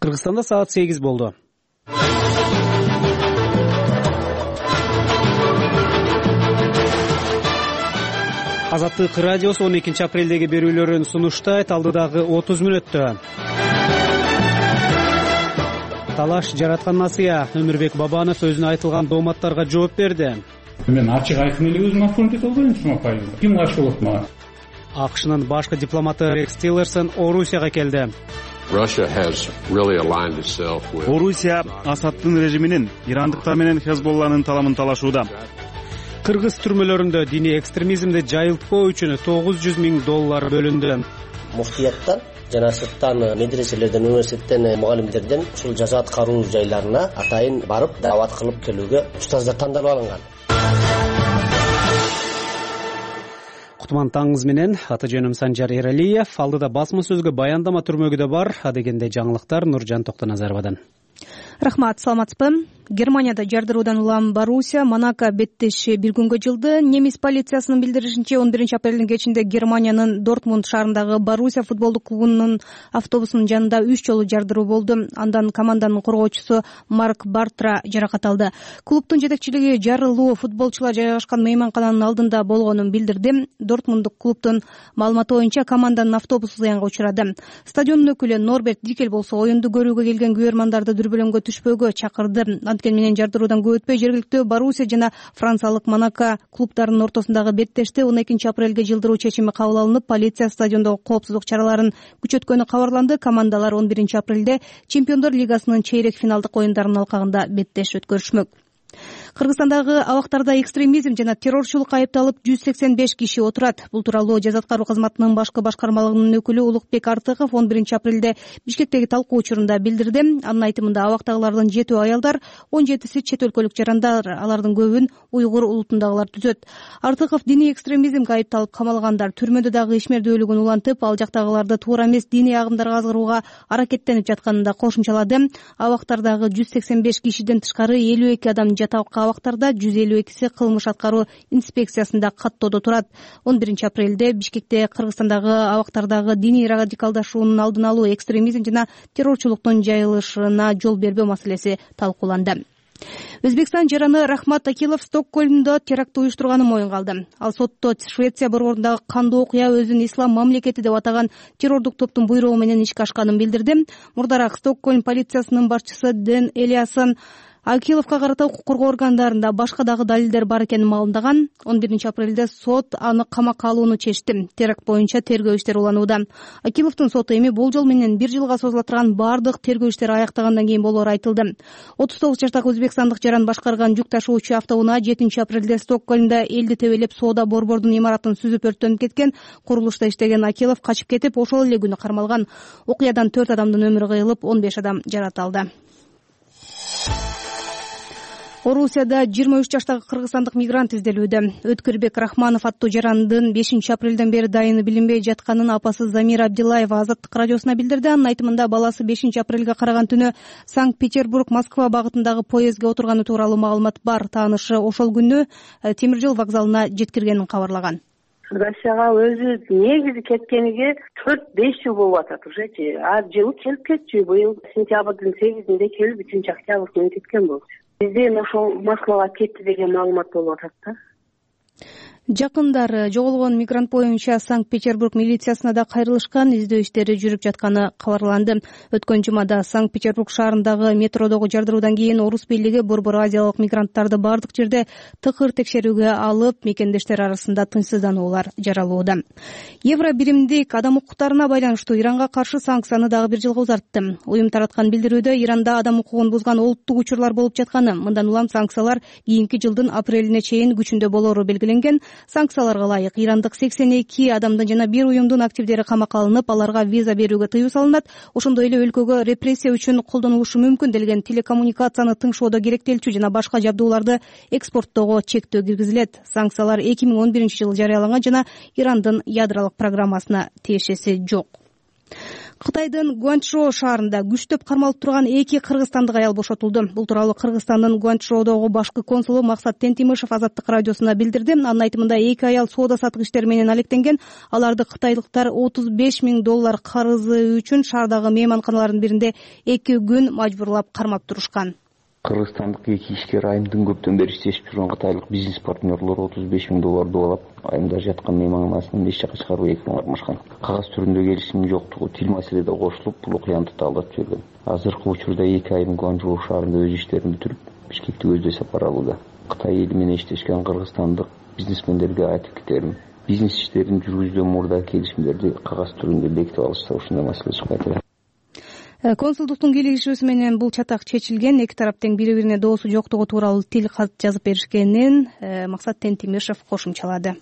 Кыргызстанда саат 8 болду. Азаттык радиосу 12 апрелдеги берүүлөрүн сунуштайт. Алдыдагы 30 мүнөттө талаш жараткан насыя. Өмүрбек Бабанов өзүнө айтылган дооматтарга жооп берди. Мен ачык айкын эле өзүм оформить ете албайм ушуга. Ким каршы болот мага? АКШнын башкы дипломаты Рекс Тиллерсон Орусияга келди. Орусия Асаддын режиминин ирандыктар менен Хезболланын таламын талашууда. Кыргыз түрмөлөрүндө диний экстремизмди жайылтпоо үчүн $900,000 бөлүндү. Муфтияттан жана сырттан медреселерден, университеттен, мугалимдерден ушул жаза аткаруу жайларына атайын барып даават кылып келүүгө устаздар тандалып алынган. Кутман таңыңыз менен, аты жөнүм Санжар Эралиев. Алдыда басма сөзгө баяндама түрмөгүдө бар. Адегенде жаңылыктар Нуржан Токтоназаровадан. Рахмат, саламатсызбы? Германияда жардыруудан улам Боруссия Монако беттеши бир күнгө жылды. Немис полициясынын билдиришинче 11 апрелдин кечинде Германиянын Дортмунд шаарындагы Боруссия футболдук клубунун автобусунун жанында 3 жолу жардыруу болду. Андан команданын коргоочусу Марк Бартра жаракат алды. Клубдун жетекчилиги жарылуу футболчулар жайгашкан мейманкананын алдында болгонун билдирди. Дортмундук клубдун маалыматы боюнча команданын автобусу зыянга учурады. Стадиондун өкүлү Норберт Дикель болсо оюнду көрүүгө келген күбөрмандарды дүрбөлөңгө түшпөөгө чакырды. Анткени менен жардыруудан көп өтпөй жергиликтүү Боруссия жана франциялык Монако клубдарынын ортосундагы беттеште 12 апрелге жылдыруу чечими кабыл алынып, полиция стадиондогу коопсуздук чараларын күчөткөнү кабарланды. Командалар 11 апрелде Чемпиондор лигасынын чейрек финалдык оюндарынын алкагында беттеш өткөрүшмөк. Кыргызстандагы абактарда экстремизм жана террорчулукка айыпталып 185 киши отурат. Бул тууралуу жаза аткаруу кызматынын башкы башкармалыгынын өкүлү Улукбек Артыков 11 апрелде Бишкектеги талкуу учурунда билдирди. Анын айтымында абактагылардын 7 аялдар, 17си чет өлкөлүк жарандар, алардын көбүн уйгур улутундагылар түзөт. Артыков диний экстремизмге айыпталып камалгандар түрмөдө дагы ишмердүүлүгүн улантып, ал жактагыларды туура эмес диний агымдарга азгырууга аракеттенип жатканын да кошумчалады. Абактардагы 185 кишиден тышкары 52 адам жатакка абактарда, 152си кылмыш аткаруу инспекциясында каттоодо турат. 11 апрелде Бишкекте Кыргызстандагы абактардагы диний радикалдашуунун алдын алуу, экстремизм жана террорчулуктун жайылышына жол бербөө маселеси талкууланды. Өзбекстан жараны Рахмат Акилов Стокгольмдо теракт уюштурганын моюнга алды. Ал сотто Швеция борборундагы кандуу окуя өзүн ислам мамлекети деп атаган террордук топтун буйругу менен ишке ашканын билдирди. Мурдараак Стокгольм полициясынын башчысы Дэн Элиассон Акиловго карата укук коргоо органдарында башка дагы далилдер бар экенин маалымдаган. 11 апрелде сот аны камакка алууну чечти. Теракт боюнча тергөө иштери уланууда. Акиловдун соту эми болжол менен 1 жылга созула турган бардык тергөө иштери аяктагандан кийин болоору айтылды. 39 жаштагы өзбекстандык жаран башкарган жүк ташуучу автоунаа 7 апрелде Стокгольмдо элди тебелеп соода борбордун имаратын сүзүп өрттөнүп кеткен. Курулушта иштеген Акилов качып кетип, ошол эле күнү кармалган. Окуядан 4 адамдын өмүрү кыйылып, 15 адам жарат алды. Орусияда 23 жаштагы кыргызстандык мигрант изделүүдө. Өткүрбек Рахманов аттуу жарандын 5 апрелден бери дайыны билинбей жатканын апасы Замира Абдилаева Азаттык радиосуна билдирди. Анын айтымында баласы 5 апрелге караган түнү Санкт-Петербург Москва багытындагы поездге отурганы тууралуу маалымат бар. Таанышы ошол күнү темир жол вокзалына жеткиргенин кабарлаган. Россияга өзү негизи кеткениге 4-5 жыл болуп атат ужечи. Жылы келип кетчү, быйыл сентябрдын 8-inde келип 3 октябрь күнү кеткен болчу. Бизден ошол Москвага кетти деген маалымат болуп атат да. Жакындар жоголгон мигрант боюнча Санкт-Петербург милициясына да кайрылышкан, издөө иштери жүрүп жатканы кабарланды. Өткөн жумада Санкт-Петербург шаарындагы метродогу жардыруудан кийин орус бийлиги Борбор Азиялык мигранттарды бардык жерде тыкыр текшерүүгө алып, мекендештер арасында тынчсыздануулар жаралууда. Евро биримдик адам укуктарына байланыштуу Иранга каршы санкцияны дагы 1 жылга узартты. Уюм тараткан билдирүүдө Иранда адам укугун бузган олуттук учурлар болуп жатканы, мындан улам санкциялар кийинки жылдын апрелине чейин күчүндө болоору белгиленген. Санкцияларга ылайык ирандык 82 адамдын жана 1 уюмдун активдери камакка алынып, аларга виза берүүгө тыюу салынат. Ошондой эле өлкөгө репрессия үчүн колдонулушу мүмкүн делген телекоммуникацияны тыңшоодо керектелчү жана башка жабдууларды экспорттоого чектөө киргизилет. Санкциялар 2011 жылы жарыяланган жана Ирандын ядролук программасына тиешеси жок. Кытайдын Гуанчжоу шаарында күчтөп кармалып турган 2 кыргызстандык аял бошотулду. Бул тууралуу Кыргызстандын Гуанчжоудогу башкы консулу Максат Тентимишев Азаттык радиосуна билдирди. Анын айтымында 2 аял соода сатык иштери менен алектенген. Аларды кытайлыктар $35 000 карызы үчүн шаардагы мейманканалардын биринде 2 күн мажбурлап кармап турушкан. Кыргызстандык 2 ишкер айымдын көптөн бери иштешип жүргөн кытайлык бизнес партнерлор $35 000 алып, айымда жаткан мейманканасынан эч жакка чыгарбай 2 күн кармашкан. Кагаз түрүндө келишим жоктугу тил маселеде кошулуп, бул окуяны талдап жүргөн. Азыркы учурда 2 айым Гуанчжоу шаарында өз иштерин бүтүрүп, Бишкекти көздөй сапар алууда. Кытай эли менен иштешкен кыргызстандык бизнесмендерге айтып кетерим, бизнес иштерин жүргүзүүдөн мурда келишимдерди кагаз түрүндө бекитип алышса ушундай маселе чыкпайт эле. Консулдуктун келишүүсү менен бул чатак чечилген. Эки тарап тең бири-бирине доосу жоктугу тууралуу тил кат жазып беришкенин Максат Тентимишев кошумчалады.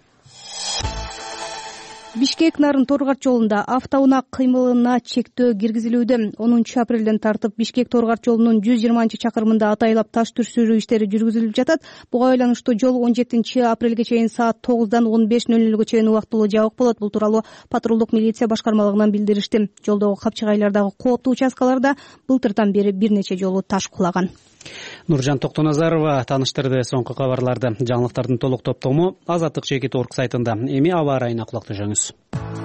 Бишкек-Нарын Торгарт жолунда автоунак кыймылына чектөө киргизилүүдө. 10 апрелден тартып Бишкек-Торгарт жолунун 120-чакырымында атайлап таш түшүрүү иштери жүргүзүлүп жатат. Буга байланыштуу жол 17 апрелге чейин саат 9-дан 15:00 чейин убактылуу жабык болот. Бул тууралуу патрулдук милиция башкармалыгынан билдиришти. Жолдогу капчыгайлардагы кооптуу участкаларда былтыртан бери бир нече жолу таш кулаган. Нуржан Токтоназарова таныштырды соңку кабарларды. Жаңылыктардын толук топтому Азаттык чекит орг сайтында. Эми аба ырайына кулак түшүңүз.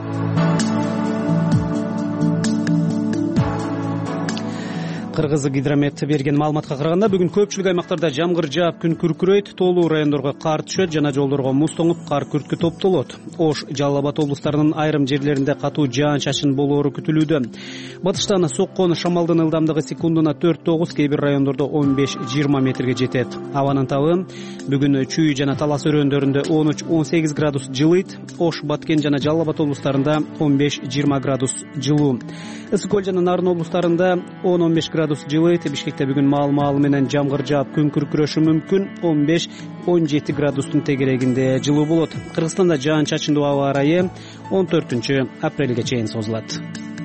Кыргыз гидромет берген маалыматка караганда бүгүн көпчүлүк аймактарда жамгыр жаап, күн күркүрөйт, тоолуу райондорго кар түшөт жана жолдорго муз тоңуп, кар күрткү топтолот. Ош, Жалал Абад облустарынын айрым жерлеринде катуу жаан-чачын болоору күтүлүүдө. Батыштан соккон шамалдын ылдамдыгы секундуна 4-9, кээ бир райондордо 15-20 метрге жетет. Абанын табы бүгүн Чүй жана Талас өрөөндөрүндө 13-18 градус жылыйт. Ош, Баткен жана Жалал Абад облустарында 15-20 градус жылуу. Ысык Көл жана Нарын облустарында 10-15 градус жылыйт. Бишкекте бүгүн маал-маалы менен жамгыр жаап, күн күркүрөшү мүмкүн. 15-17 градустун тегерегинде жылуу болот. Кыргызстанда жаан-чачындуу аба ырайы 14 апрелге чейин созулат.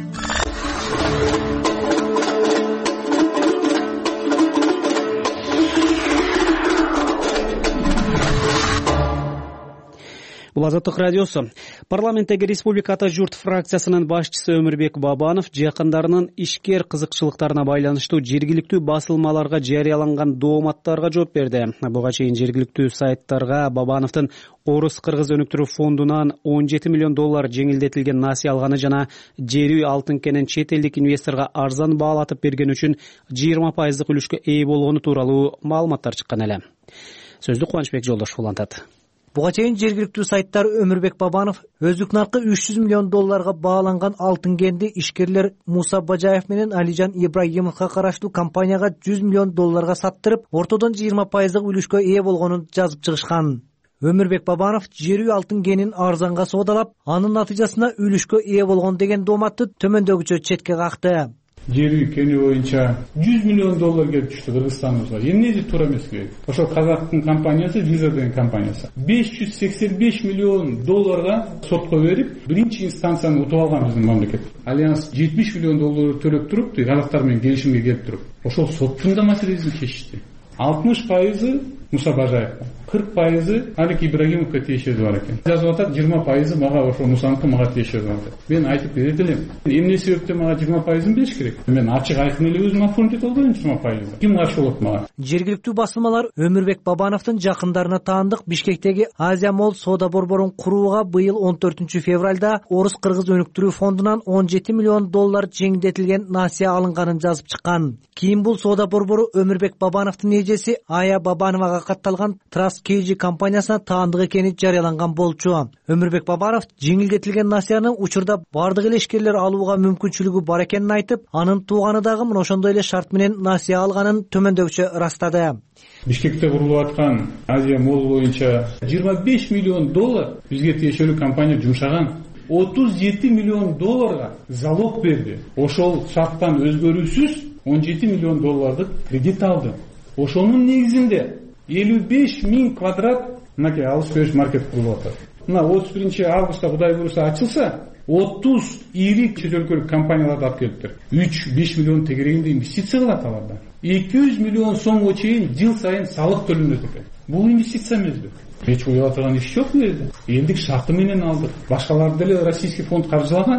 Бул Азаттык радиосу. Парламенттеги Республика Ата журт фракциясынын башчысы Өмүрбек Бабанов жакындарынын ишкер кызыкчылыктарына байланыштуу жергиликтүү басылмаларга жарыяланган дооматтарга жооп берди. Буга чейин жергиликтүү сайттарга Бабановдун Орус-Кыргыз өнүктүрүү фондунан $17 миллион жеңилдетилген насыя алганы жана жери алтын кенен чет элдик инвесторго арзан баалатып берген үчүн 20% үлүшкө ээ болгону тууралуу маалыматтар чыккан эле. Сөздү Кубанычбек Жолдошов улантат. Буга чейин жергиликтүү сайттар Өмүрбек Бабанов өздүк наркы $300 миллион бааланган алтын кенди ишкерлер Муса Бажаев менен Алижан Ибрагимовго караштуу компанияга $100 миллион саттырып, ортодон 20% үлүшкө ээ болгонун жазып чыгышкан. Өмүрбек Бабанов жерүү алтын кенин арзанга соодалап, анын натыйжасында үлүшкө ээ болгон деген дооматты төмөндөгүчө четке какты. Жери кени боюнча $100 миллион келип түштү Кыргызстаныбызга. Эмнеди туура эмеспи? Ошол казактын компаниясы, Виза деген компаниясы $585 миллион сотко берип, биринчи инстанцияны утуп алган биздин мамлекет. Альянс $70 миллион төлөп туруп, казактар менен келишимге келип туруп, ошол соттун да маселесин чечишти. 60% Муса Бажаевга, 40% Алик Ибрагимовго тиешеси бар экен. Жазып атат 20% мага ошо Мусаныкы мага тиешеси бар деп. Мен айтып берет элем. Эмне себептен мага 20%ын бериш керек? Мен ачык айкын эле өзүм оформить этип албайм 20%. Ким каршы болот мага? Жергиликтүү басылмалар Өмүрбек Бабановдун жакындарына таандык Бишкектеги Азия Молл соода борборун курууга быйыл 14 февралда Орус-Кыргыз өнүктүрүү фондунан $17 миллион жеңилдетилген насыя алынганын жазып чыккан. Кийин бул соода борбору Өмүрбек Бабановдун эжеси Ая Бабановага катталган Trust KG компаниясына таандык экени жарыяланган болчу. Өмүрбек Бабанов жеңилдетилген насыяны учурда бардык эле ишкерлер алууга мүмкүнчүлүгү бар экенин айтып, анын тууганы дагы мына ошондой эле шарт менен насыя алганын төмөндөгүчө ырастады. Бишкекте курулуп аткан Азия Молл боюнча $25 миллион бизге тиешелүү компания жумшаган. $37 миллион залог берди. Ошол шарттан өзгөрүүсүз $17 миллион кредит алды. Ошонун негизинде 55 000 квадрат мынакей алыш бериш маркет курулуп атат. Мына 31 августта Кудай буйруса ачылса, 30 ири чет өлкөлүк компанияларды алып келиптир. 3-5 миллион тегерегинде инвестиция кылат аларда. 200 миллион сомго чейин жыл сайын салык төлөнөт экен. Бул инвестиция эмеспи? Эч уялатырган иш жок бу жерде. Элдик шарты менен алдык. Башкаларды деле российский фонд каржылаган.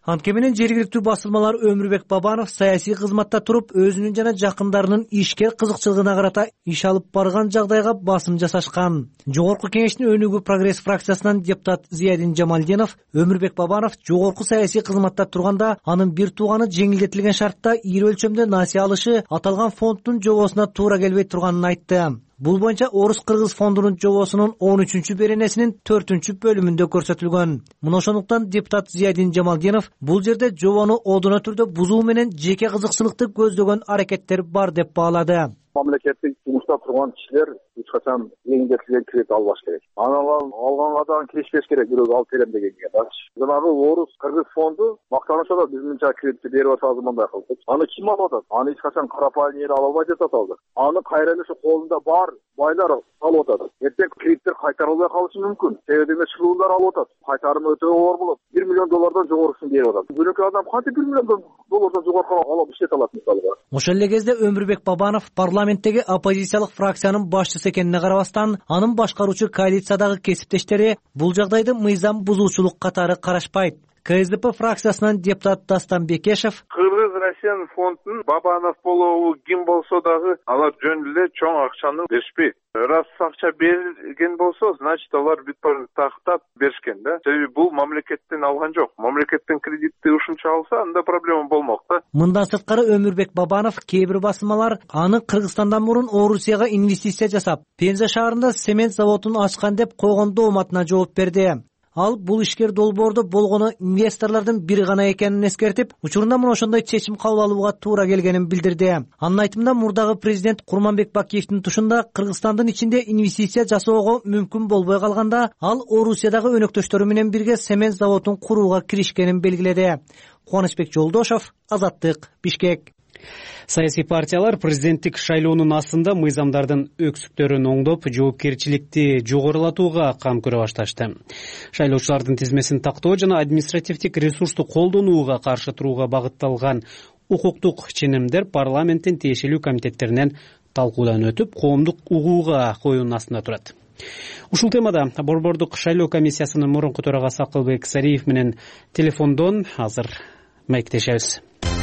Анткени менен жергиликтүү басылмалар Өмүрбек Бабанов саясий кызматта туруп, өзүнүн жана жакындарынын ишке кызыкчылыгына карата иш алып барган жагдайга басым жасашкан. Жогорку кеңештин өнүгүү прогресс фракциясынан депутат Зиядин Жамалдинов Өмүрбек Бабанов жогорку саясий кызматта турганда анын бир тууганы жеңилдетилген шартта ири өлчөмдө насыя алышы аталган фонддун жобосуна туура келбей турганын айтты. Бул боюнча Орус-Кыргыз фондунун жобосунун 13-чү беренесинин 4-бөлүмүндө көрсөтүлгөн. Мына ошондуктан депутат Зиядин Жамалдинов бул жерде жобону одуна түрдө бузуу менен жеке кызыкчылыкты көздөгөн аракеттер бар деп баалады. Мамлекеттик жумушта турган кишилер эч качан жеңилдетилген кредит албаш керек. Алганга дагы киришпеш керек, бирөө алып берем дегенге. Жанагы Орус-Кыргыз фонду мактанышат, биз мынча кредитти берип атабыз, мындай кылдык. Аны ким алып атат? Аны эч качан карапайым эл ала албайт деп атабыз. Аны кайра эле ошо колунда бар байлар алып атат. Эртең кредиттер кайтарылбай калышы мүмкүн. Себеби чыгуулдар алып атат. Кайтарымы өтө оор болот. 1 миллион доллардан жогорусун берип атат. Бөлөкөй адам кантип 1 миллион доллардан жогору алып иштете алат мисалга? Ошол эле кезде Өмүрбек Бабанов парламенттеги оппозициялык фракциянын башчысы экенине карабастан, анын башкаруучу коалициядагы кесиптештери бул жагдайды мыйзам бузуучулук катары карашпайт. КСДП фракциясынан депутат Дастан Бекешев Кыргыз-Россиянын фондун Бабанов болобу ким болсо дагы алар жөн эле чоң акчаны беришпейт. Раз акча берилген болсо, значит алар бүт баарын тактап беришкен да. Себеби бул мамлекеттен алган жок. Мамлекеттен кредитти ушунча алса, анда проблема болмок да. Мындан сырткары Өмүрбек Бабанов кээ бир басылмалар аны Кыргызстандан мурун Орусияга инвестиция жасап, Пенза шаарында цемент заводун ачкан деп койгон дооматына жооп берди. Ал бул ишкер долбоордо болгону инвесторлордун бири гана экенин эскертип, учурунда мына ошондой чечим кабыл алууга туура келгенин билдирди. Анын айтымында мурдагы президент Курманбек Бакиевдин тушунда Кыргызстандын ичинде инвестиция жасоого мүмкүн болбой калганда, ал Орусиядагы өнөктөштөрү менен бирге цемент заводун курууга киришкенин белгиледи. Кубанычбек Жолдошов, Азаттык, Бишкек. Саясий партиялар президенттик шайлоонун астында мыйзамдардын өксүктөрүн оңдоп, жоопкерчиликти жогорулатууга кам көрө башташты. Шайлоочулардын тизмесин тактоо жана административдик ресурсту колдонууга каршы турууга багытталган укуктук ченемдер парламенттин тиешелүү комитеттеринен талкуудан өтүп, коомдук угууга коюунун астында турат. Ушул темада Борбордук шайлоо комиссиясынын мурунку төрагасы Акылбек Сариев менен телефондон азыр маектешебиз.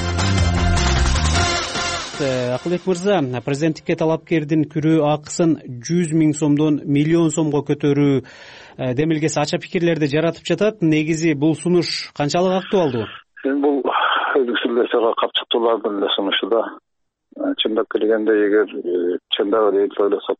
Акылбек мырза, президенттикке талапкердин күрөө акысын 100 000 сомдон 1 миллион сомго көтөрүү демилгеси ача пикирлерди жаратып жатат. Негизи бул сунуш канчалык актуалдуу? Бул өлүксүлөргө капчыктуулардын эле сунушу да. Чындап келгенде, эгер чындап эле ойлосок,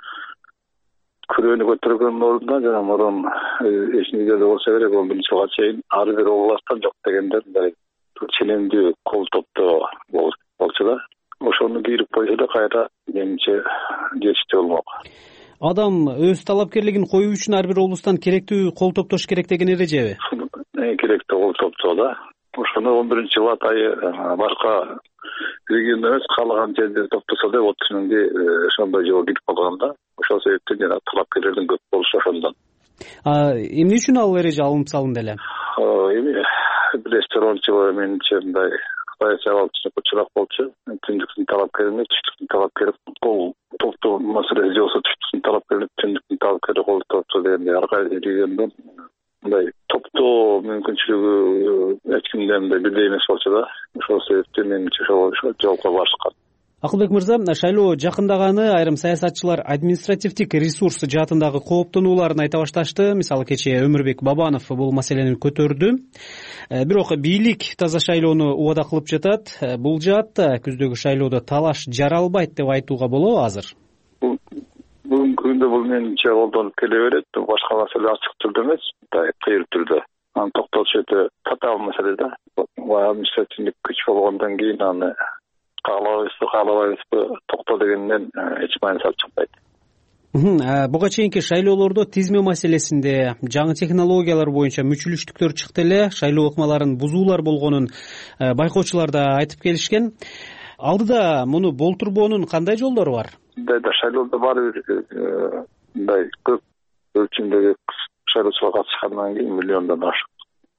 күрөөнү көтөргөн ордуна жана мурун эсинде болсо керек, ол биринчи жылга чейин ар бир областтан жок дегендер мындай ченемдүү кол топтоо болчу да. Ошону кийирип койсо да кайра эмче жетиштүү болмок. Адам өз талапкерлигин коюу үчүн ар бир облустан керектүү кол топтош керек деген эрежеби? Керектүү кол топтоо да. Ошону 11-жылы атайы башка регион эмес, каалаган жерде топтосо деп отургенде ошондой жолго кирип калганда, ошол себептен жана талапкерлердин көп болушу ошондон. Эмне үчүн ал эреже алынып салынды эле? Эми ресторанчылар менче мындай саясатчылыкка чурак болчу. Түндүктүн талапкери эмес, түштүктүн талапкери кол топтоо маселеси болсо, түштүктүн талапкери түндүктүн талапкери кол топтоо дегенде ар кайсы региондон мындай топтоо мүмкүнчүлүгү эч кимден бирдей эмес болчу да. Ошол себептен менимче ошол жолго барышкан. Акылбек мырза, шайлоо жакындаганы айрым саясатчылар административдик ресурс жаатындагы кооптонууларын айта башташты. Мисалы кечээ Өмүрбек Бабанов бул маселени көтөрдү. Бирок бийлик таза шайлоону убада кылып жатат. Бул жаатта күздөгү шайлоодо талаш жаралбайт деп айтууга болобу азыр? Бүгүнкү күндө бул менимче колдонуп келе берет. Башка маселе ачык түрдө эмес, кыйыр түрдө. Аны токтотуш өтө татаал маселе да. Административдик күч болгондон кийин аны каалабайбызбы токто дегенден эч мааниси алып чыкпайт. Буга чейинки шайлоолордо тизме маселесинде жаңы технологиялар боюнча мүчүлүштүктөр чыкты эле, шайлоо ыкмаларын бузуулар болгонун байкоочулар да айтып келишкен. Алдыда муну болтурбоонун кандай жолдору бар? Шайлоодо баары бир мындай көп өлчөмдөгү шайлоочулар катышкандан кийин миллиондон ашык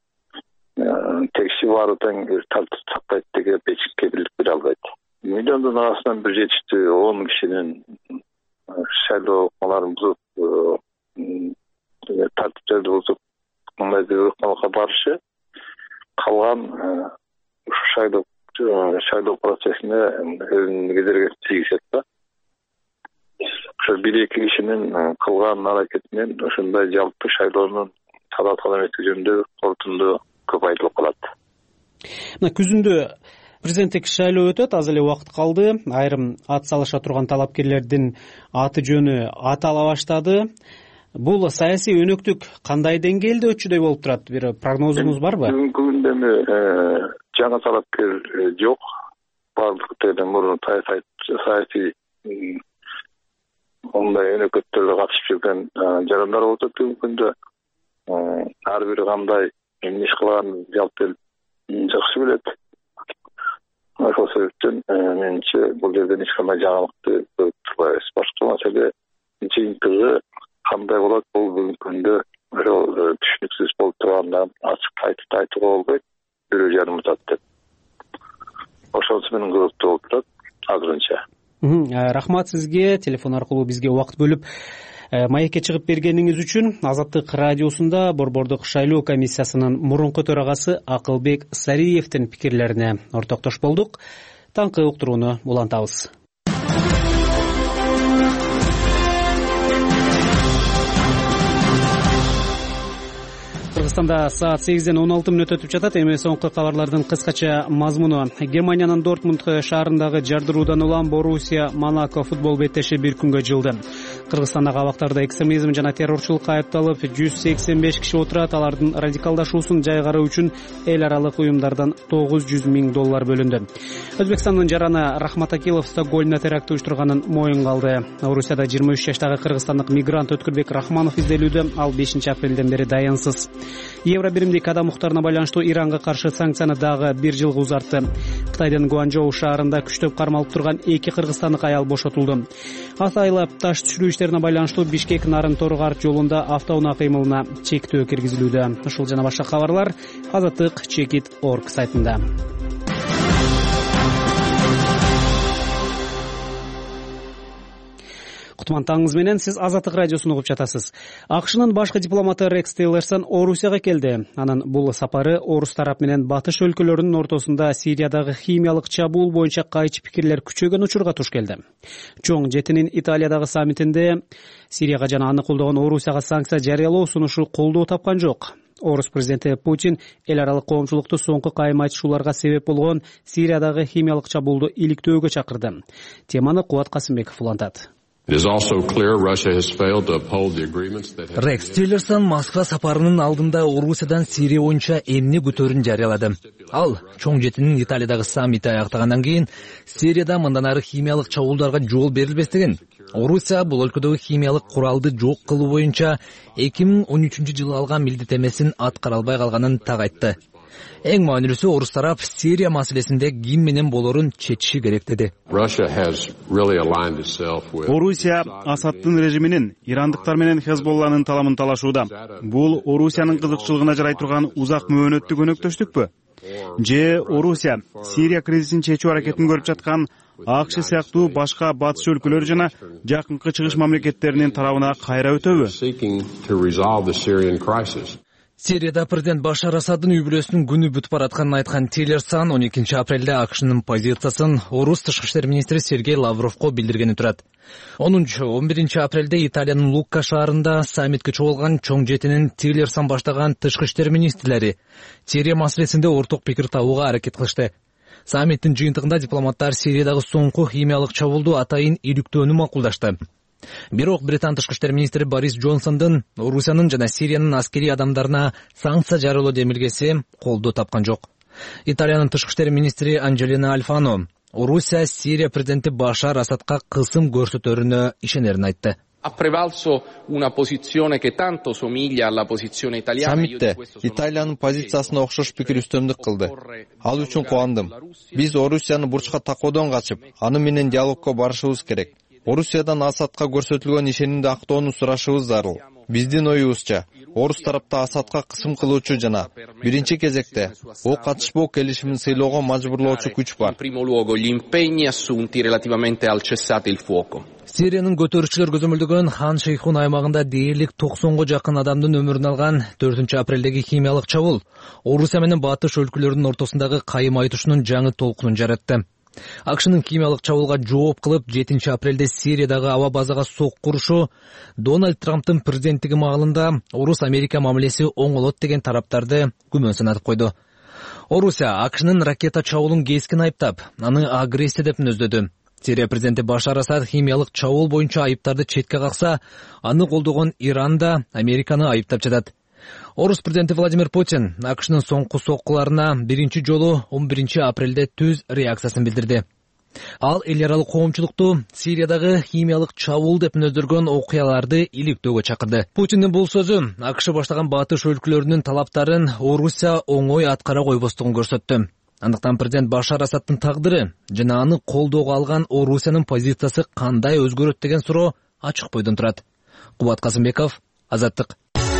текши баары тең тартып сактайт деген эчке бирлик бере албайт. Миллиондун арасынан бир жетиштүү 10 кишинин шайлоо ыкмаларын бузуп, тартиптерди бузуп, мындай бир ыкмалыкка барышы калган ушу шайлоо процессине өзүнүн кедергисин тийгизет да. Ошо 1-2 кишинин кылган аракетинен ушундай жалпы шайлоонун талап эмес жөнүндө корутунду көп айтылып калат. Мына күзүндө президенттик шайлоо өтөт, аз эле убакыт калды. Айрым ат салыша турган талапкерлердин аты жөнү атала баштады. Бул саясий өнөктүк кандай деңгээлде өтчүдөй болуп турат? Бир прогнозуңуз барбы? Бүгүнкү күндө жаңы талапкер жок. Бардыктан мурун саясий ондай өнөкөттөргө катышып жүргөн жарандар болуп атат. Бүгүнкү күндө ар бири кандай эмне иш кылганын жалпы жакшы билет. Ошол себептен менимче бул жерден эч кандай жаңылыкты көрүп турбайбыз. Башка маселе жыйынтыгы кандай болот, бул бүгүнкү күндө ошол түшүнүксүз болуп тургандан ачык айтууга болбойт. Бирөө жарым атат деп. Ошонусу менен кызыктуу болуп турат азырынча. Рахмат сизге телефон аркылуу бизге убакыт бөлүп маекке чыгып бергениңиз үчүн. Азаттык радиосунда Борбордук шайлоо комиссиясынын мурунку төрагасы Акылбек Сариевдин пикирлерине ортоктош болдук. Таңкы уктурууну улантабыз. Кыргызстанда саат 8:16 өтүп жатат. Эми соңку кабарлардын кыскача мазмуну. Германиянын Дортмунд шаарындагы жардыруудан улам Боруссия Монако футбол беттеши бир күнгө жылды. Кыргызстандагы абактарда экстремизм жана террорчулукка айыпталып 185 киши отурат. Алардын радикалдашуусун жайгаруу үчүн эл аралык уюмдардан $900 000 бөлүндү. Өзбекстандын жараны Рахмат Акилов Стокгольмдо теракт уюштурганын моюнга алды. Орусияда 23 жаштагы кыргызстандык мигрант Өткүрбек Рахманов изделүүдө. Ал 5 апрелден бери даянсыз. Евро биримдик адам укуктарына байланыштуу Иранга каршы санкцияны дагы 1 жылга узартты. Кытайдын Гуанчжоу шаарында күчтөп кармалып турган 2 кыргызстандык аял бошотулду. Атайлап таш түшүрүү иштерине байланыштуу Бишкек Нарын Торгарт жолунда автоунаа кыймылына чектөө киргизилүүдө. Ушул жана башка кабарлар Азаттык Чекит.org сайтында. Кутман таңыңыз менен, сиз Азаттык радиосун угуп жатасыз. АКШнын башкы дипломаты Рекс Тиллерсон Орусияга келди. Анын бул сапары Орус тарап менен Батыш өлкөлөрүнүн ортосунда Сириядагы химиялык чабуул боюнча кайчы пикирлер күчөгөн учурга туш келди. Чоң жетинин Италиядагы саммитинде Сирияга жана аны колдогон Орусияга санкция жарыялоо сунушу колдоо тапкан жок. Орус президенти Путин эл аралык коомчулукту соңку кайым айтышууларга себеп болгон Сириядагы химиялык чабуулду иликтөөгө чакырды. Теманы Кубат Касымбеков улантат. Рекс Тиллерсон Москва сапарынын алдында Орусиядан Сирия боюнча эмне күтөрүн жарыялады. Ал чоң жетинин Италиядагы саммити аяктагандан кийин Сирияда мындан ары химиялык чабуулдарга жол берилбестигин, Орусия бул өлкөдөгү химиялык куралды жок кылуу боюнча 2013-жылы алган милдеттенмесин аткара албай калганын так айтты. Эң маанилүүсү Орус тарап Сирия маселесинде ким менен болорун чечиши керек деди. Орусия Асадтын режиминин ирандыктар менен Хезболланын таламын талашууда. Бул Орусиянын кызыкчылыгына жарай турган узак мөөнөттүк өнөктөштүкпү? Же Орусия Сирия кризисин чечүү аракетин көрүп жаткан АКШ сыяктуу башка батыш өлкөлөр жана жакынкы чыгыш мамлекеттеринин тарабына кайра өтөбү? Сирияда президент Башар Асаддын үй бүлөсүнүн күнү бүтүп баратканын айткан Тиллерсон 12 апрелде АКШнын позициясын Орус тышкы иштер министри Сергей Лавровго билдиргени турат. 10-11 апрелде Италиянын Лукка шаарында саммитке чогулган чоң жетинин Тиллерсон баштаган тышкы иштер министрлери Сирия маселесинде орток пикир табууга аракет кылышты. Саммиттин жыйынтыгында дипломаттар Сириядагы соңку химиялык чабуулду атайын иликтөөнү макулдашты. Бирок Британ тышкы иштер министри Борис Джонсондун Орусиянын жана Сириянын аскерий адамдарына санкция жарыялоо демилгеси колдоо тапкан жок. Италиянын тышкы иштер министри Анджелина Альфано Орусия Сирия президенти Башар Асадка кысым көрсөтөрүнө ишенерин айтты. Саммитте Италиянын позициясына окшош пикир үстөмдүк кылды. Ал үчүн кубандым. Биз Орусияны бурчка такоодон качып, аны менен диалогко барышыбыз керек. Орусиядан Асадка көрсөтүлгөн ишенимди актоону сурашыбыз зарыл. Биздин оюбузча орус тарапта Асадка кысым кылуучу жана биринчи кезекте ок катышпоо келишимин сыйлоого мажбурлоочу күч бар. Сириянын көтөрүүчүлөр көзөмөлдөгөн Хан Шейхун аймагында дээрлик 90го жакын адамдын өмүрүн алган 4-апрелдеги химиялык чабуул Орусия менен Батыш өлкөлөрүнүн ортосундагы кайым айтышуунун жаңы толкунун жаратты. АКШнын химиялык чабуулга жооп кылып 7-апрелде Сириядагы аба базага сокку урушу Дональд Трамптын президенттиги маалында Орус-Америка мамилеси оңолот деген тараптарды күмөн санатып койду. Орусия АКШнын ракета чабуулун кескин айыптап, аны агрессия деп мүнөздөдү. Сирия президенти Башар Асад химиялык чабуул боюнча айыптарды четке какса, аны колдогон Иран да Американы айыптап жатат. Орус президенти Владимир Путин АКШнын соңку соккуларына биринчи жолу 11-апрелде түз реакциясын билдирди. Ал эл аралык коомчулукту Сириядагы химиялык чабуул деп мүнөздөргөн окуяларды иликтөөгө чакырды. Путиндин бул сөзү АКШ баштаган Батыш өлкөлөрүнүн талаптарын Орусия оңой аткара койбостугун көрсөттү. Андыктан президент Башар Асадтын тагдыры жана аны колдоого алган Орусиянын позициясы кандай өзгөрөт деген суроо ачык бойдон турат. Кубат Казымбеков, Азаттык.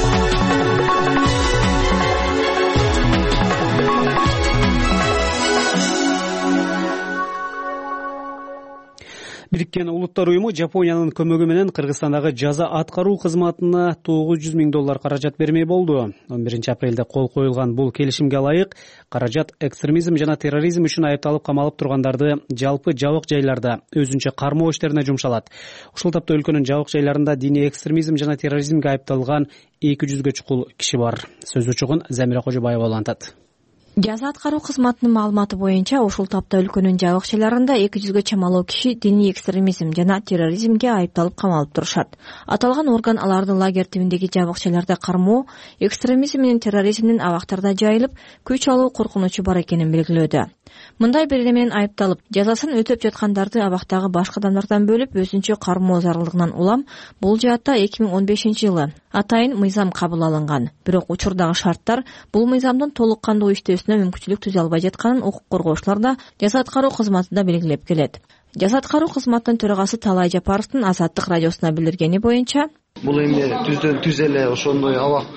Бириккен Улуттар уюму Жапониянын көмөгү менен Кыргызстандагы жаза аткаруу кызматына $900 000 каражат бермей болду. 11-апрелде кол коюлган бул келишимге ылайык каражат экстремизм жана терроризм үчүн айыпталып камалып тургандарды жалпы жабык жайларда өзүнчө кармоо иштерине жумшалат. Ушул тапта өлкөнүн жабык жайларында диний экстремизм жана терроризмге айыпталган 200ге чукул киши бар. Сөз учугун Замира Кожобаева улантат. Жаза аткаруу кызматынын маалыматы боюнча ушул тапта өлкөнүн жабык жайларында 200ге чамалуу киши диний экстремизм жана терроризмге айыпталып камалып турушат. Аталган орган аларды лагерь тибиндеги жабык жайларда кармоо, экстремизм менен терроризмдин абактарда жайылып, күч алуу коркунучу бар экенин белгилөөдө. Мындай бериле менен айыпталып, жазасын өтөп жаткандарды абактагы башка адамдардан бөлүп, өзүнчө кармоо зарылдыгынан улам бул жаатта 2015-жылы атайын мыйзам кабыл алынган. Бирок учурдагы шарттар бул мыйзамдын толук кандуу иштөөсүнө мүмкүнчүлүк түзө албай жатканын укук коргоочулар да жаза аткаруу кызматында белгилеп келет. Жаза аткаруу кызматынын төрагасы Талай Жапаровдун Азаттык радиосуна билдиргени боюнча, бул эми түздөн түз эле ошондой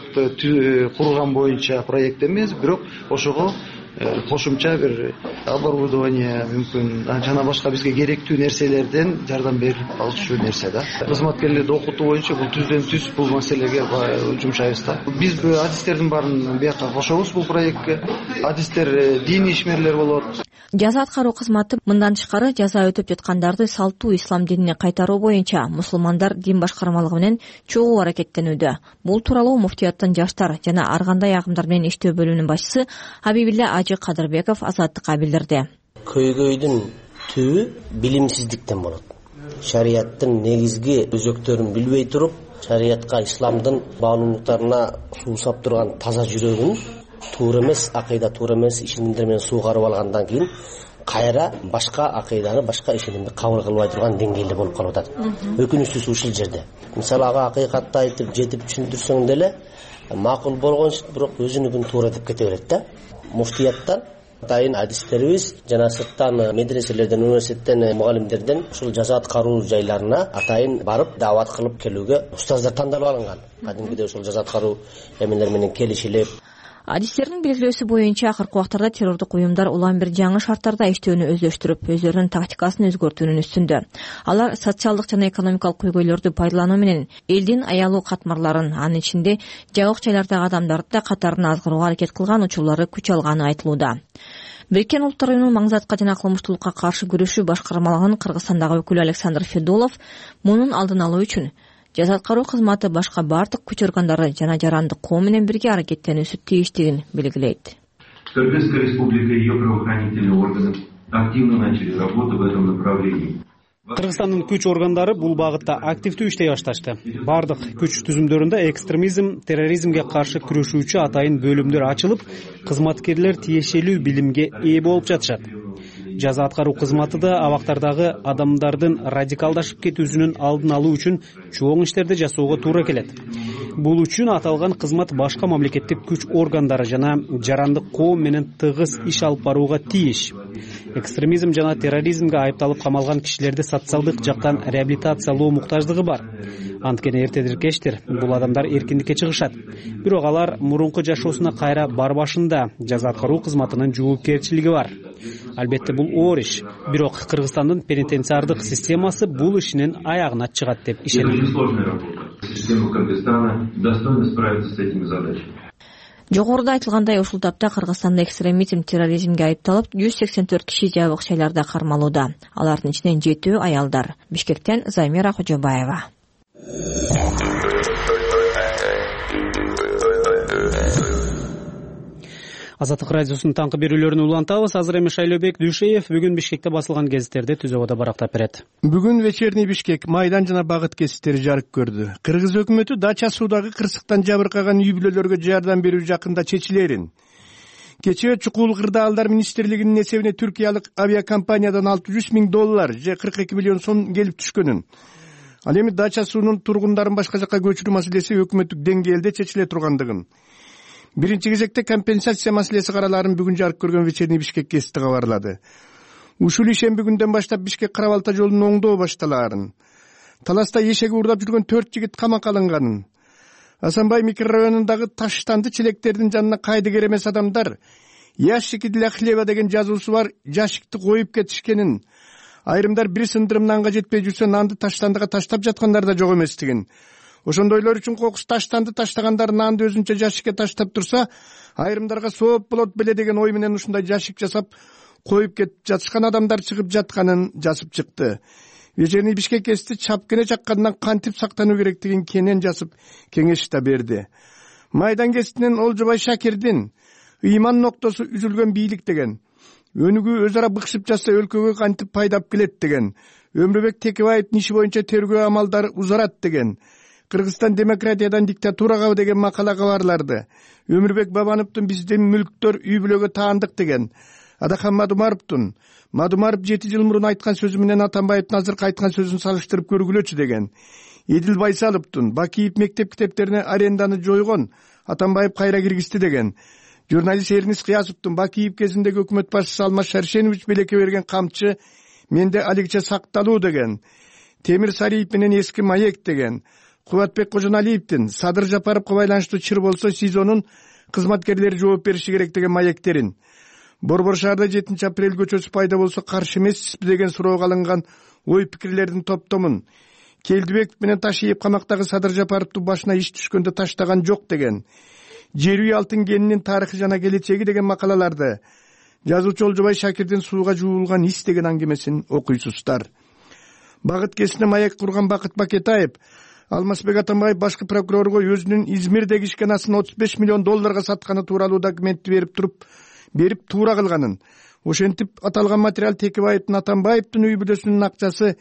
абакты курган боюнча проект эмес, бирок ошого кошумча бир оборудование мүмкүн жана башка бизге керектүү нерселерден жардам берип алчу нерсе да. Кызматкерлерди окутуу боюнча бул түздөн түз бул маселеге жумшайбыз да. Биз адистердин баарын бияка кошобуз бул проектке. Адистер диний ишмерлер болот. Жаза аткаруу кызматы мындан тышкары жаза өтөп жаткандарды салттуу ислам динине кайтаруу боюнча мусулмандар дин башкармалыгы менен чогуу аракеттенүүдө. Бул тууралуу муфтияттын жаштар жана ар кандай агымдар менен иштөө бөлүмүнүн башчысы Хабибилла Ажы Кадырбеков Азаттыкка билдирди. Көйгөйдүн түбү билимсиздиктен болот. Шарияттын негизги өзөктөрүн билбей туруп, шариятка, исламдын баалуулуктарына суусап турган таза жүрөгүн туура эмес акыйда, туура эмес ишенимдер менен суугарып алгандан кийин кайра башка акыйданы, башка ишенимди кабыл кылбай турган деңгээлде болуп калып атат. Өкүнүчтүүсү ушул жерде. Мисалы ага акыйкатты айтып жетип түшүндүрсөң деле макул болгончу, бирок өзүнүкүн туура деп кете берет да. Муфтияттан атайын адистерибиз жана сырттан медреселерден, университеттен, мугалимдерден ушул жаза аткаруу жайларына атайын барып даават кылып келүүгө устаздар тандалып алынган. Кадимгидей ушул жаза аткаруу эмелер менен келишилип. Адистердин белгилөөсү боюнча акыркы убактарда террордук уюмдар улам бир жаңы шарттарда иштөөнү өздөштүрүп, өздөрүнүн тактикасын өзгөртүүнүн үстүндө. Алар социалдык жана экономикалык көйгөйлөрдү пайдалануу менен элдин аялуу катмарларын, анын ичинде жабык жайлардагы адамдарды да катарына азгырууга аракет кылган учурлары күч алганы айтылууда. Бириккен Улуттар уюмунун маңзатка жана кылмыштуулукка каршы күрөшүү башкармалыгынын Кыргызстандагы өкүлү Александр Федулов мунун алдын алуу үчүн жаза аткаруу кызматы башка бардык күч органдары жана жарандык коом менен бирге аракеттенүүсү тийиштигин белгилейт. Кыргызская республика и ее правоохранительные органы активно начали работу в этом направлении. Кыргызстандын күч органдары бул багытта активдүү иштей башташты. Бардык күч түзүмдөрүндө экстремизм, терроризмге каршы күрөшүүчү атайын бөлүмдөр ачылып, кызматкерлер тиешелүү билимге ээ болуп жатышат. Жаза аткаруу кызматы да абактардагы адамдардын радикалдашып кетүүсүнүн алдын алуу үчүн чоң иштерди жасоого туура келет. Бул үчүн аталган кызмат башка мамлекеттик күч органдары жана жарандык коом менен тыгыз иш алып барууга тийиш. Экстремизм жана терроризмге айыпталып камалган кишилерди социалдык жактан реабилитациялоо муктаждыгы бар. Анткени эртедир кечтир бул адамдар эркиндикке чыгышат. Бирок алар мурунку жашоосуна кайра барбашында. Жаза аткаруу кызматынын жоопкерчилиги бар. Албетте бул оор иш. Бирок Кыргызстандын пенитенциардык системасы бул ишинин аягына чыгат деп ишенем. Система Кыргызстана достойно справится с этими задачами. Жогоруда айтылгандай, ушул тапта Кыргызстанда экстремизм, терроризмге айыпталып 184 киши жабык шайларда кармалууда. Алардын ичинен 7 аялдар. Бишкектен Займира Кожобаева. Азаттык радиосунун таңкы берүүлөрүн улантабыз. Азыр эми Шайлообек Дүйшеев бүгүн Бишкекте басылган гезиттерди түзөгөдө барактап берет. Бүгүн вечерний Бишкек Майдан жана багыт гезиттери жарык көрдү. Кыргыз өкмөтү Дача суудагы кырсыктан жабыркаган үй бүлөлөргө жардам берүү жакында чечилерин. Кечээ Чукул Кырдаалдар министрлигинин эсебине түркиялык авиакомпаниядан $600,000 же 42 миллион сом келип түшкөнүн. Ал эми Дача суунун тургундарын башка жакка көчүрүү маселеси өкмөттүк деңгээлде чечиле тургандыгын. Биринчи кезекте компенсация маселеси караларын бүгүн жарык көргөн вечерний Бишкек гезити кабарлады. Ушул ишемби күндөн баштап Бишкек Кара-Балта жолунун оңдоо башталаарын, таласта эшеги уурдап жүргөн 4 жигит камакка алынганын, Асанбай микрорайонундагы таштанды челектердин жанына кайдыгер эмес адамдар ящики для хлеба деген жазуусу бар жашикти коюп кетишкенин, айрымдар бир сындырым нанга жетпей жүрсө нанды таштандыга таштап жаткандар да жок эместигин, ошондойлор үчүн кокус таштанды таштагандар нанды өзүнчө жашикке таштап турса, айрымдарга сооп болот беле деген ой менен ушундай жашик жасап коюп кетип жатышкан адамдар чыгып жатканын жазып чыкты. Вечерний Бишкек гезити чапкене чаккандан кантип сактануу керектигин кенен жазып кеңеш да берди. Майдан гезитинен Олжобай Шакирдин ыйман ноктосу үзүлгөн бийлик деген, өнүгүү өз ара быкшып жатса өлкөгө кантип пайдап келет деген, Өмүрбек Текебаевдин иши боюнча тергөө амалдары узарат деген, Кыргызстан демократиядан диктатурага деген макала кабарларды, Өмүрбек Бабановдун биздин мүлктөр үй бүлөгө таандык деген, Адахан Мадумаровдун Мадумаров 7 жыл мурун айткан сөзү менен Атамбаевдин азыркы айткан сөзүн салыштырып көргүлөчү деген, Эдил Байсаловдун Бакиев мектеп китептерине аренданы жойгон, Атамбаев кайра киргизди деген, журналист Эрнис Кыясовдун Бакиев кезиндеги өкмөт башчысы Алмаз Шаршенович Белекке берген камчы менде алигиче сакталуу деген, Темир Сариев менен эски маек деген, Кубатбек Кожоналиевдин Садыр Жапаровго байланыштуу чыр болсо СИЗОнун кызматкерлери жооп бериши керек деген маектерин, Борбор шаарда 7 апрель көчөсү пайда болсо каршы эмеспи деген суроого алынган ой пикирлердин топтомун, Келдибеков менен Ташиев камактагы Садыр Жапаровдун башына иш түшкөндө таштаган жок деген, жер үй алтын кенинин тарыхы жана келечеги деген макалаларды жазуучу Олжобай Шакирдин сууга жуулган ис деген аңгемесин окуйсуздар. Багыт гезитине маек курган Бакыт Бакетаев Алмазбек Атамбаев башкы прокурорго өзүнүн Измирдеги ишканасын $35 миллион сатканы тууралуу документти берип туура кылганын, ошентип аталган материал Текебаевдин Атамбаевдин үй бүлөсүнүн акчасы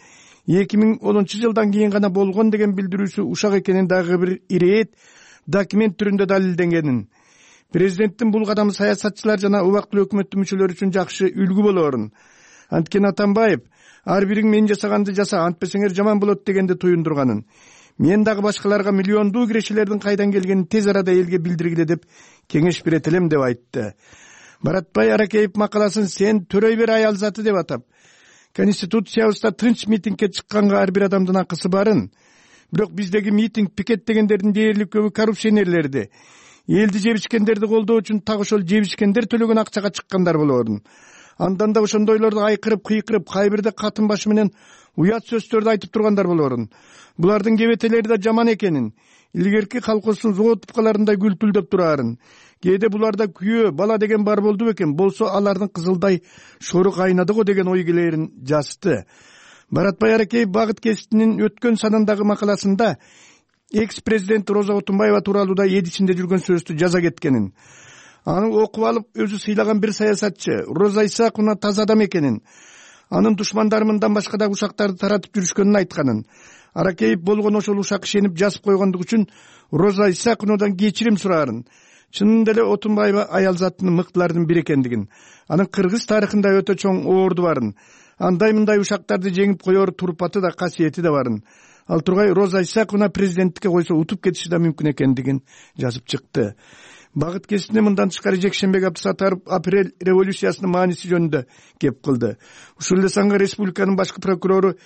2010 жылдан кийин гана болгон деген билдирүүсү ушак экенин дагы бир ирээт документ түрүндө далилденгенин, президенттин бул кадамы саясатчылар жана убактылуу өкмөттүн мүчөлөрү үчүн жакшы үлгү болоорун, анткени Атамбаев ар бириң мен жасаганды жаса, антпесеңер жаман болот дегенди туюндурганын, мен дагы башкаларга миллиондуу кирешелердин кайдан келгенин тез арада элге билдиргиле деп кеңеш берет элем деп айтты. Баратбай Аракеев макаласын сен төрөй бер аял заты деп атап, Конституциябызда тынч митингге чыкканга ар бир адамдын акысы барын, бирок биздеги митинг, пикет дегендердин дээрлик көбү коррупционерлерди, элди жебишкендерди колдоо үчүн так ошол жебишкендер төлөгөн акчага чыккандар болоорун. Андан да ошондойлорду айкырып, кыйкырып, кайбирде катын башы менен уят сөздөрдү айтып тургандар болоорун. Булардын кебетелери да жаман экенин, илгерки колхоздун завод тупкаларындай күлтүлдөп турарын, кээде буларда күйөө, бала деген бар болду бекен, болсо алардын кызылдай шору кайнады го деген ой келерин жазды. Баратбай Аракеев багыт гезитинин өткөн санындагы макаласында экс-президент Роза Отунбаева тууралуу да эд ичинде жүргөн сөздү жаза кеткенин, аны окуп алып өзү сыйлаган бир саясатчы Роза Исаковна таза адам экенин, анын душмандары мындан башка да ушактарды таратып жүрүшкөнүн айтканын, Аракеев болгон ошол ушак ишенип жазып койгондугу үчүн Роза Исаковнадан кечирим сураарын, чынында эле Отунбаева аял затынын мыктылардын бири экендигин, анын кыргыз тарыхында өтө чоң орду барын, андай мындай ушактарды жеңип коёр турпаты да касиети да барын, ал тургай Роза Исаковна президенттикке койсо утуп кетиши да мүмкүн экендигин жазып чыкты. Багыт гезитине мындан тышкары Жекшембек Абдысаттаров апрель революциясынын мааниси жөнүндө кеп кылды. Ушул эле санга республиканын башкы прокурору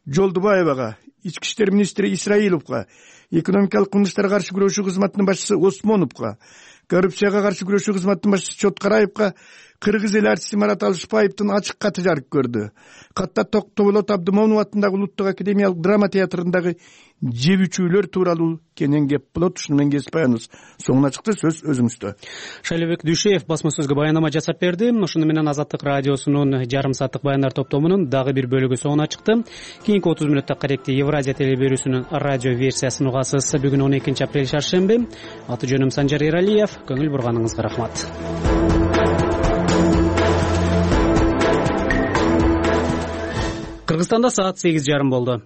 Жолдубаевага, ички иштер министри Исраиловго, экономикалык кылмыштарга каршы күрөшүү кызматынын башчысы Осмоновго, коррупцияга каршы күрөшүү кызматынын башчысы Чоткараевга кыргыз эл артисти Марат Алышбаевдин ачык каты жарык көрдү. Катта Тоболот Абдымомунов атындагы Улуттук академиялык драма театрындагы жебүчүүлөр тууралуу кенен кеп болот. Ушуну менен кесип аябыз. Соңуна чыкты, сөз өзүңүздө. Шайлообек Дүйшеев басма сөзгө баянама жасап берди. Ушуну менен Азаттык радиосунун жарым сааттык баяндар топтомунун дагы бир бөлүгү соңуна чыкты. Кийинки 30 мүнөттө каректи Евразия телеберүүсүнүн радио версиясын угасыз. Бүгүн 12 апрель шаршемби. Аты жөнүм Санжар Эралиев. Көңүл бурганыңызга рахмат. Кыргызстанда саат 8:30 болду.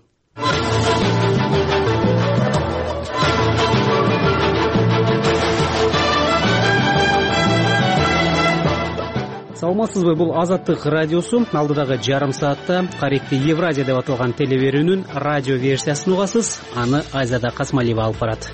Саламатсызбы, бул Азаттык радиосу. Алдыдагы жарым саатта каректи Евразия деп аталган телеберүүнүн радио версиясын угасыз. Аны Айзада Касмалиева алып барат.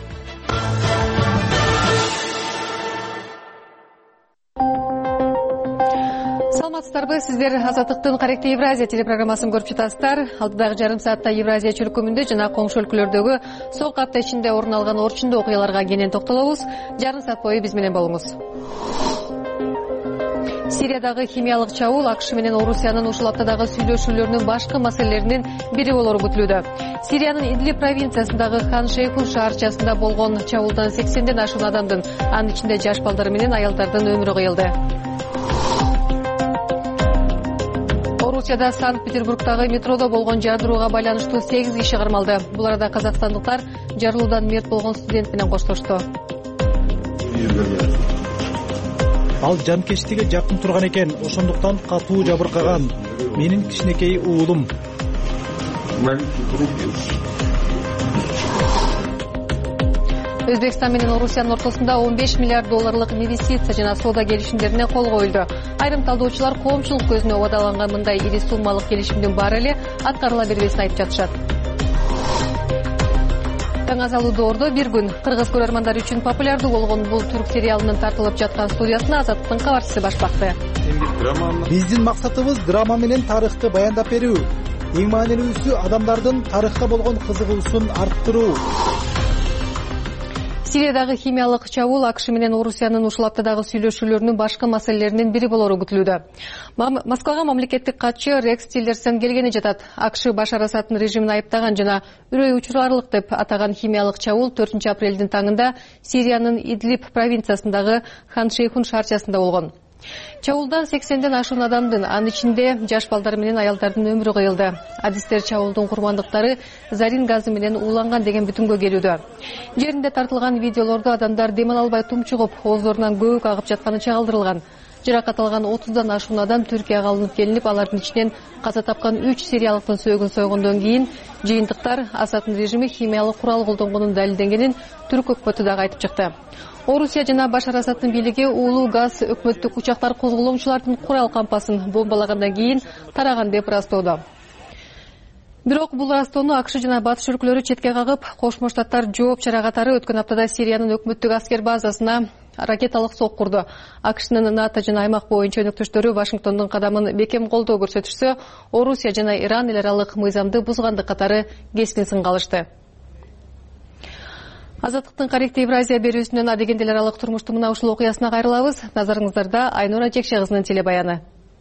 Саламатсыздарбы, сиздер Азаттыктын каректи Евразия телепрограммасын көрүп жатасыздар. Алдыдагы жарым саатта Евразия чөлкөмүндө жана коңшу өлкөлөрдөгү соңку апта ичинде орун алган орчундуу окуяларга кенен токтолобуз. Жарым саат бою биз менен болуңуз. Сириядагы химиялык чабуул АКШ менен Орусиянын ушул аптадагы сүйлөшүүлөрүнүн башкы маселелеринин бири болору күтүлүүдө. Сириянын Идлиб провинциясындагы Хан Шейхун шаарчасында болгон чабуулдан 80ден ашуун адамдын, анын ичинде жаш балдар менен аялдардын өмүрү кыйылды. Орусияда Санкт-Петербургдагы метродо болгон жардырууга байланыштуу 8 киши кармалды. Бул арада казакстандыктар жарылуудан мерт болгон студент менен коштошту. Ал жанкечтиге жакын турган экен, ошондуктан катуу жабыркаган. Менин кичинекей уулум. Өзбекстан менен Орусиянын ортосунда 15 миллиард долларлык инвестиция жана соода келишимдерине кол коюлду. Айрым талдоочулар коомчулук көзүнө убадаланган мындай ири суммалык келишимдин баары эле аткарыла бербесин айтып жатышат. Таң азалуудуу ордо бир күн кыргыз көрөрмандар үчүн популярдуу болгон бул түрк сериалынын тартылып жаткан студиясына Азаттыктын кабарчысы баш бакты. Биздин максатыбыз драма менен тарыхты баяндап берүү. Эң маанилүүсү адамдардын тарыхка болгон кызыгуусун арттыруу. Сириядагы химиялык чабуул АКШ менен Орусиянын ушул аптадагы сүйлөшүүлөрүнүн башкы маселелеринин бири болору күтүлүүдө. Москвага мамлекеттик катчы Рекс Тиллерсон келгени жатат. АКШ Башар Асадтын режимин айыптаган жана үрөй учурарлык деп атаган химиялык чабуул 4 апрелдин таңында Сириянын Идлиб провинциясындагы Хан Шейхун шаарчасында болгон. Чабуулдан 80ден ашуун адамдын, анын ичинде жаш балдар менен аялдардын өмүрү кыйылды. Адистер чабуулдун курмандыктары зарин газы менен ууланган деген бүтүнгө келүүдө. Жеринде тартылган видеолордо адамдар дем ала албай тумчугуп, оозлорунан көбүк агып жатканы чагылдырылган. Жаракат алган 30дан ашуун адам Түркияга алынып келинип, алардын ичинен каза тапкан 3 сириялыктын сөөгүн сойгондон кийин жыйынтыктар Асадтын режими химиялык курал колдонгонун далилденгенин түрк өкмөтү дагы айтып чыкты. Орусия жана Башар Асадтын бийлиги уулуу газ өкмөттүк учактар козголоочулардын курал кампасын бомбалагандан кийин тараган деп ырастоодо. Бирок бул ырастоону АКШ жана батыш өлкөлөрү четке кагып, Кошмо Штаттар жооп чара катары өткөн аптада Сириянын өкмөттүк аскер базасына ракеталык сок курду. АКШнын НАТО жана аймак боюнча өнөктөштөрү Вашингтондун кадамын бекем колдоо көрсөтүшсө, Орусия жана Иран эл аралык мыйзамды бузгандык катары кескин сынга алышты. Азаттыктын каректи Евразия берүүсүнөн адегендел аралык турмуштун мына ушул окуясына кайрылабыз. Назарыңыздарда Айнура Жекше кызынын телебаяны.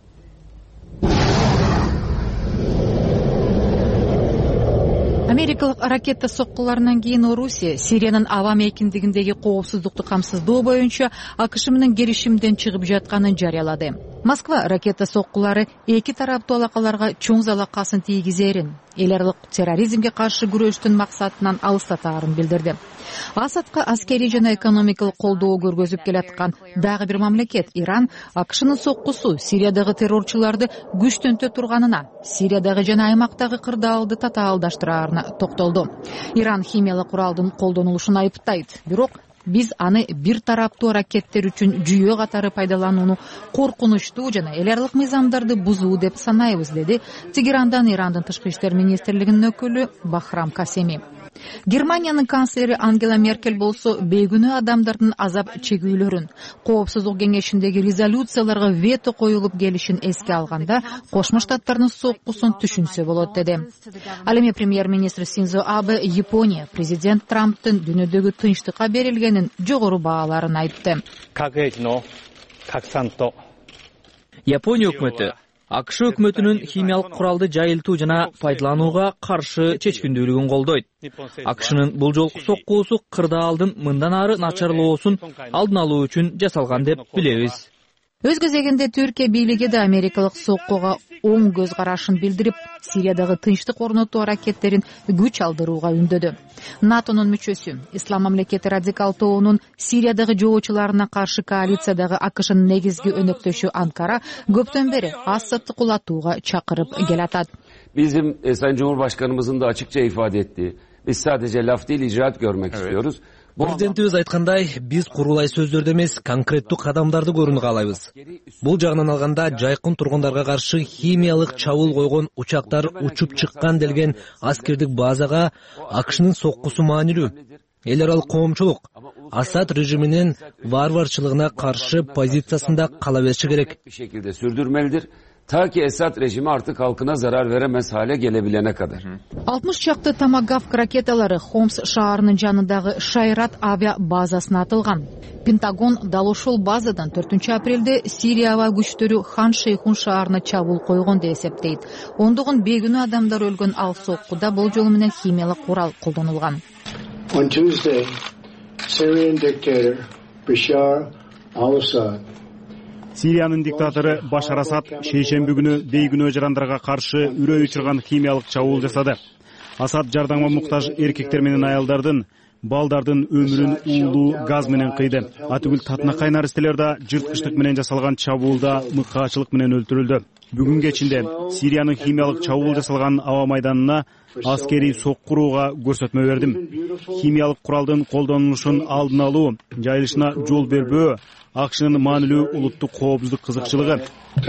Америкалык ракета соккуларынан кийин Орусия Сириянын аба мейкиндигиндеги коопсуздукту камсыздоо боюнча АКШ менен келишимден чыгып жатканын жарыялады. Москва ракета соккулары эки тараптуу алакаларга чоң залакасын тийгизерин, эл аралык терроризмге каршы күрөштүн максатынан алыстатаарын билдирди. Асадка аскерий жана экономикалык колдоо көргөзүп келаткан дагы бир мамлекет Иран АКШнын соккусу Сириядагы террорчуларды күчтөнтө турганына, Сириядагы жана аймактагы кырдаалды татаалдаштыраарына токтолду. Иран химиялык куралдын колдонулушун айыптайт, бирок биз аны бир тараптуу ракеттер үчүн жүйө катары пайдаланууну коркунучтуу жана эл аралык мыйзамдарды бузуу деп санайбыз, деди Тегерандан Ирандын тышкы иштер министрлигинин өкүлү Бахрам Касеми. Германиянын канцлери Ангела Меркель болсо бейгүнөө адамдардын азап чегүүлөрүн, Коопсуздук кеңешиндеги резолюцияларга вето коюлуп келишин эске алганда Кошмо Штаттардын соккусун түшүнсө болот деди. Ал эми премьер-министр Синдзо Абе Япония президент Трамптын дүйнөдөгү тынчтыкка берилгенин жогору бааларын айтты. Япония өкмөтү АКШ өкмөтүнүн химиялык куралды жайылтуу жана пайдаланууга каршы чечкиндүүлүгүн колдойт. АКШнын бул жолку соккуусу кырдаалдын мындан ары начарлоосун алдын алуу үчүн жасалган деп билебиз. Өз кезегинде Түркия бийлиги да америкалык соккуга оң көз карашын билдирип, Сириядагы тынчтык орнотуу аракеттерин күч алдырууга үндөдү. НАТОнун мүчөсү, Ислам мамлекети радикал тобунун Сириядагы жоочуларына каршы коалициядагы АКШнын негизги өнөктөшү Анкара көптөн бери Асадты кулатууга чакырып келатат. Bizim Sayın Cumhurbaşkanımızın da açıkça ifade ettiği, biz sadece laf değil icraat görmek istiyoruz. Президентибиз айткандай, биз курулай сөздөрдө эмес, конкреттүү кадамдарды көрүүнү каалайбыз. Бул жагынан алганда жайкын тургундарга каршы химиялык чабуул койгон учактар учуп чыккан делген аскердик базага АКШнын соккусу маанилүү. Эл аралык коомчулук Асад режиминин варварчылыгына каршы позициясында кала бериши керек. Bir şekilde sürdürmelidir. Ta ki Esad rejimi artık halkına zarar veremez hale gelebilene kadar. 60 чакты Томагавк ракеталары Хомс шаарынын жанындагы Шайрат авиа базасына атылган. Пентагон дал ушул базадан 4-апрелде Сирия аба күчтөрү Хан Шейхун шаарына чабуул койгон деп эсептейт. Ондогон бейгүнөө адамдар өлгөн ал соккуда бул жолу менен химиялык курал колдонулган. On Tuesday, Syrian dictator Bashar al-Assad Сириянын диктатору Башар Асад шейшемби күнү бейгүнөө жарандарга каршы үрөй учурган химиялык чабуул жасады. Асад жардамга муктаж эркектер менен аялдардын, балдардын өмүрүн уулуу газ менен кыйды. Атүгүл татынакай наристелер да жырткычтык менен жасалган чабуулда мыкаачылык менен өлтүрүлдү. Бүгүн кечинде Сириянын химиялык чабуул жасалган аба майданына аскери соккурууга көрсөтмө бердим. Химиялык куралдын колдонулушун алдын алуу, жайылышына жол бербөө АКШнын маанилүү улуттук коопсуздук кызыкчылыгы.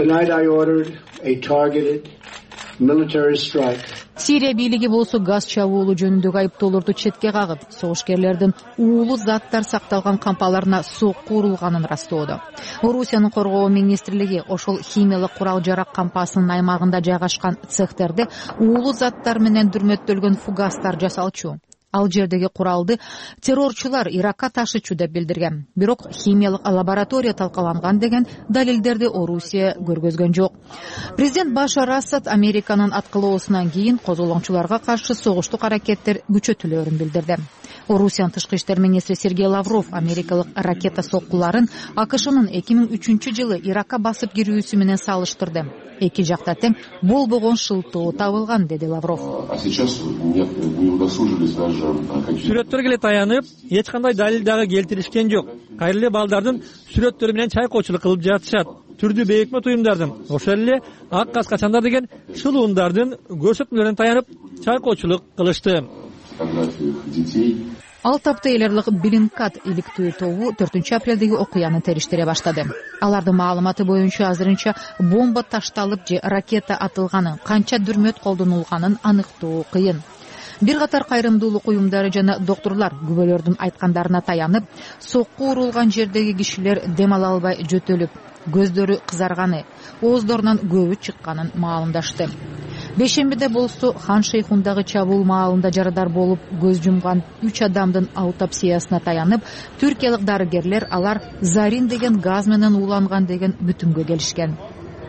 Сирия бийлиги болсо газ чабуулу жөнүндөгү айыптоолорду четке кагып, согушкерлердин уулуу заттар сакталган кампаларына сокку урулганын ырастоодо. Орусиянын коргоо министрлиги ошол химиялык курал жарак кампасынын аймагында жайгашкан цехтерде уулуу заттар менен дүрмөттөлгөн фугастар жасалчу. Ал жердеги куралды террорчулар Иракка ташычу деп билдирген. Бирок химиялык лаборатория талкаланган деген далилдерди Орусия көргөзгөн жок. Президент Башар Асад Американын аткылоосунан кийин козголоңчуларга каршы согуштук аракеттер күчөтүлөөрүн билдирди. Орусиянын тышкы иштер министри Сергей Лавров америкалык ракета соккуларын АКШнын 2003-жылы Иракка басып кирүүсү менен салыштырды. Эки жакта тең болбогон шылтоо табылган, деди Лавров. Сүрөттөргө эле таянып, эч кандай далил дагы келтиришкен жок. Кайра эле балдардын сүрөттөрү менен чайкоочулук кылып жатышат. Түрдүү бейикмет уюмдардын, ошол эле ак каскачандар деген шылуундардын көрсөтмөлөрүнө таянып чайкоочулук кылышты. Ал тапта эл аралык Билинкат иликтөө тобу 4-апрелдеги окуяны териштире баштады. Алардын маалыматы боюнча азырынча бомба ташталып же ракета атылганын, канча дүрмөт колдонулганын аныктоо кыйын. Бир катар кайрымдуулук уюмдары жана доктурлар күбөлөрдүн айткандарына таянып, сокку урулган жердеги кишилер дем ала албай жөтөлүп, көздөрү кызарганы, ооздорунан көбү чыкканын маалымдашты. Бешембиде болсо Хан Шейхундагы чабуул маалында жарадар болуп көз жумган 3 адамдын аутопсиясына таянып, түркиялык дарыгерлер алар зарин деген газ менен ууланган деген бүтүнгө келишкен.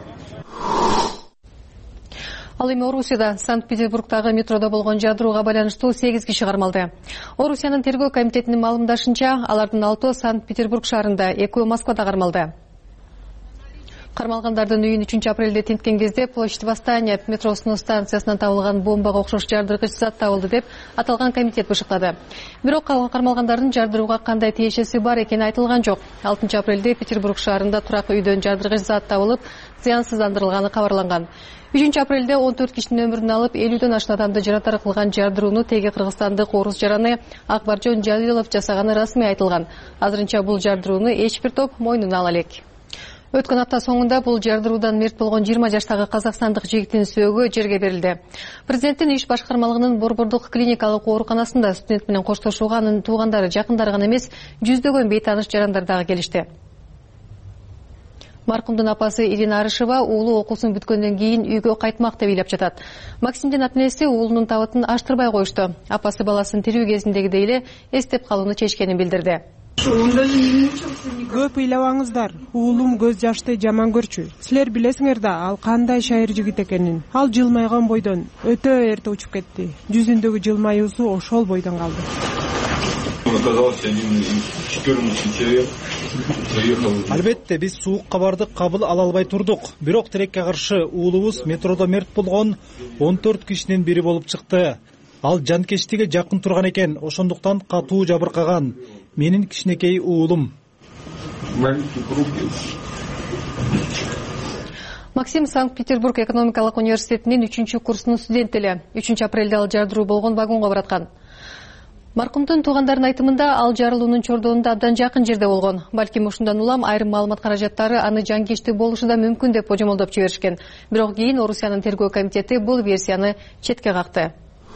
Ал эми Орусияда Санкт-Петербургдагы метродо болгон жадырууга байланыштуу 8 киши кармалды. Орусиянын тергөө комитетинин маалымдашынча, алардын 6 Санкт-Петербург шаарында, 2 Москвада кармалды. Кармалгандардын үйүн 3-апрелде тинткен кезде Площадь Восстания метросунун станциясынан табылган бомбага окшош жардыргыч зат табылды деп аталган комитет бышыктады. Бирок кармалгандардын жардырууга кандай тиешеси бар экени айтылган жок. 6-апрелде Петербург шаарында турак үйдөн жардыргыч зат табылып, зыянсыздандырылганы кабарланган. 3-апрелде 14 кишинин өмүрүн алып, 50ден ашык адамды жаратар кылган жардырууну теги кыргызстандык орус жараны Акбаржон Жалилов жасаганы расмий айтылган. Азырынча бул жардырууну эч бир топ мойнуна ала элек. Өткөн апта соңунда бул жардыруудан мерт болгон 20 жаштагы казакстандык жигиттин сөөгү жерге берилди. Президенттин иш башкармалыгынын Борбордук клиникалык ооруканасында студент менен коштошууга анын туугандары, жакындары гана эмес, жүздөгөн бейтааныш жарандар дагы келишти. Маркумдун апасы Ирина Арышева уулу окуусун бүткөндөн кийин үйгө кайтмак деп ыйлап жатат. Максимдин ата-энеси уулунун табытын аштырбай коюшту. Апасы баласын тирүү кезиндегидей эле эстеп калууну чечкенин билдирди. Көп ыйлабаңыздар, уулум көз жашты жаман көрчү. Силер билесиңер да, ал кандай шайыр жигит экенин. Ал жылмайган бойдон өтө эрте учуп кетти. Жүзүндөгү жылмаюусу ошол бойдон калды. Албетте биз суукка бардык, кабыл ала албай турдук. Бирок тирекке каршы уулубуз метродо мерт болгон 14 кишинин бири болуп чыкты. Ал жанкечтиге жакын турган экен, ошондуктан катуу жабыркаган. Менин кичинекей уулум. Максим Санкт-Петербург экономикалык университетинин 3-курсунун студенти эле. 3-апрелде ал жардыруу болгон вагонго бараткан. Маркумдун туугандарынын айтымында ал жарылуунун чордоонунда абдан жакын жерде болгон. Балким ушундан улам айрым маалымат каражаттары аны жанкечтүү болушу да мүмкүн деп божомолдоп жиберишкен. Бирок кийин Орусиянын тергөө комитети бул версияны четке какты.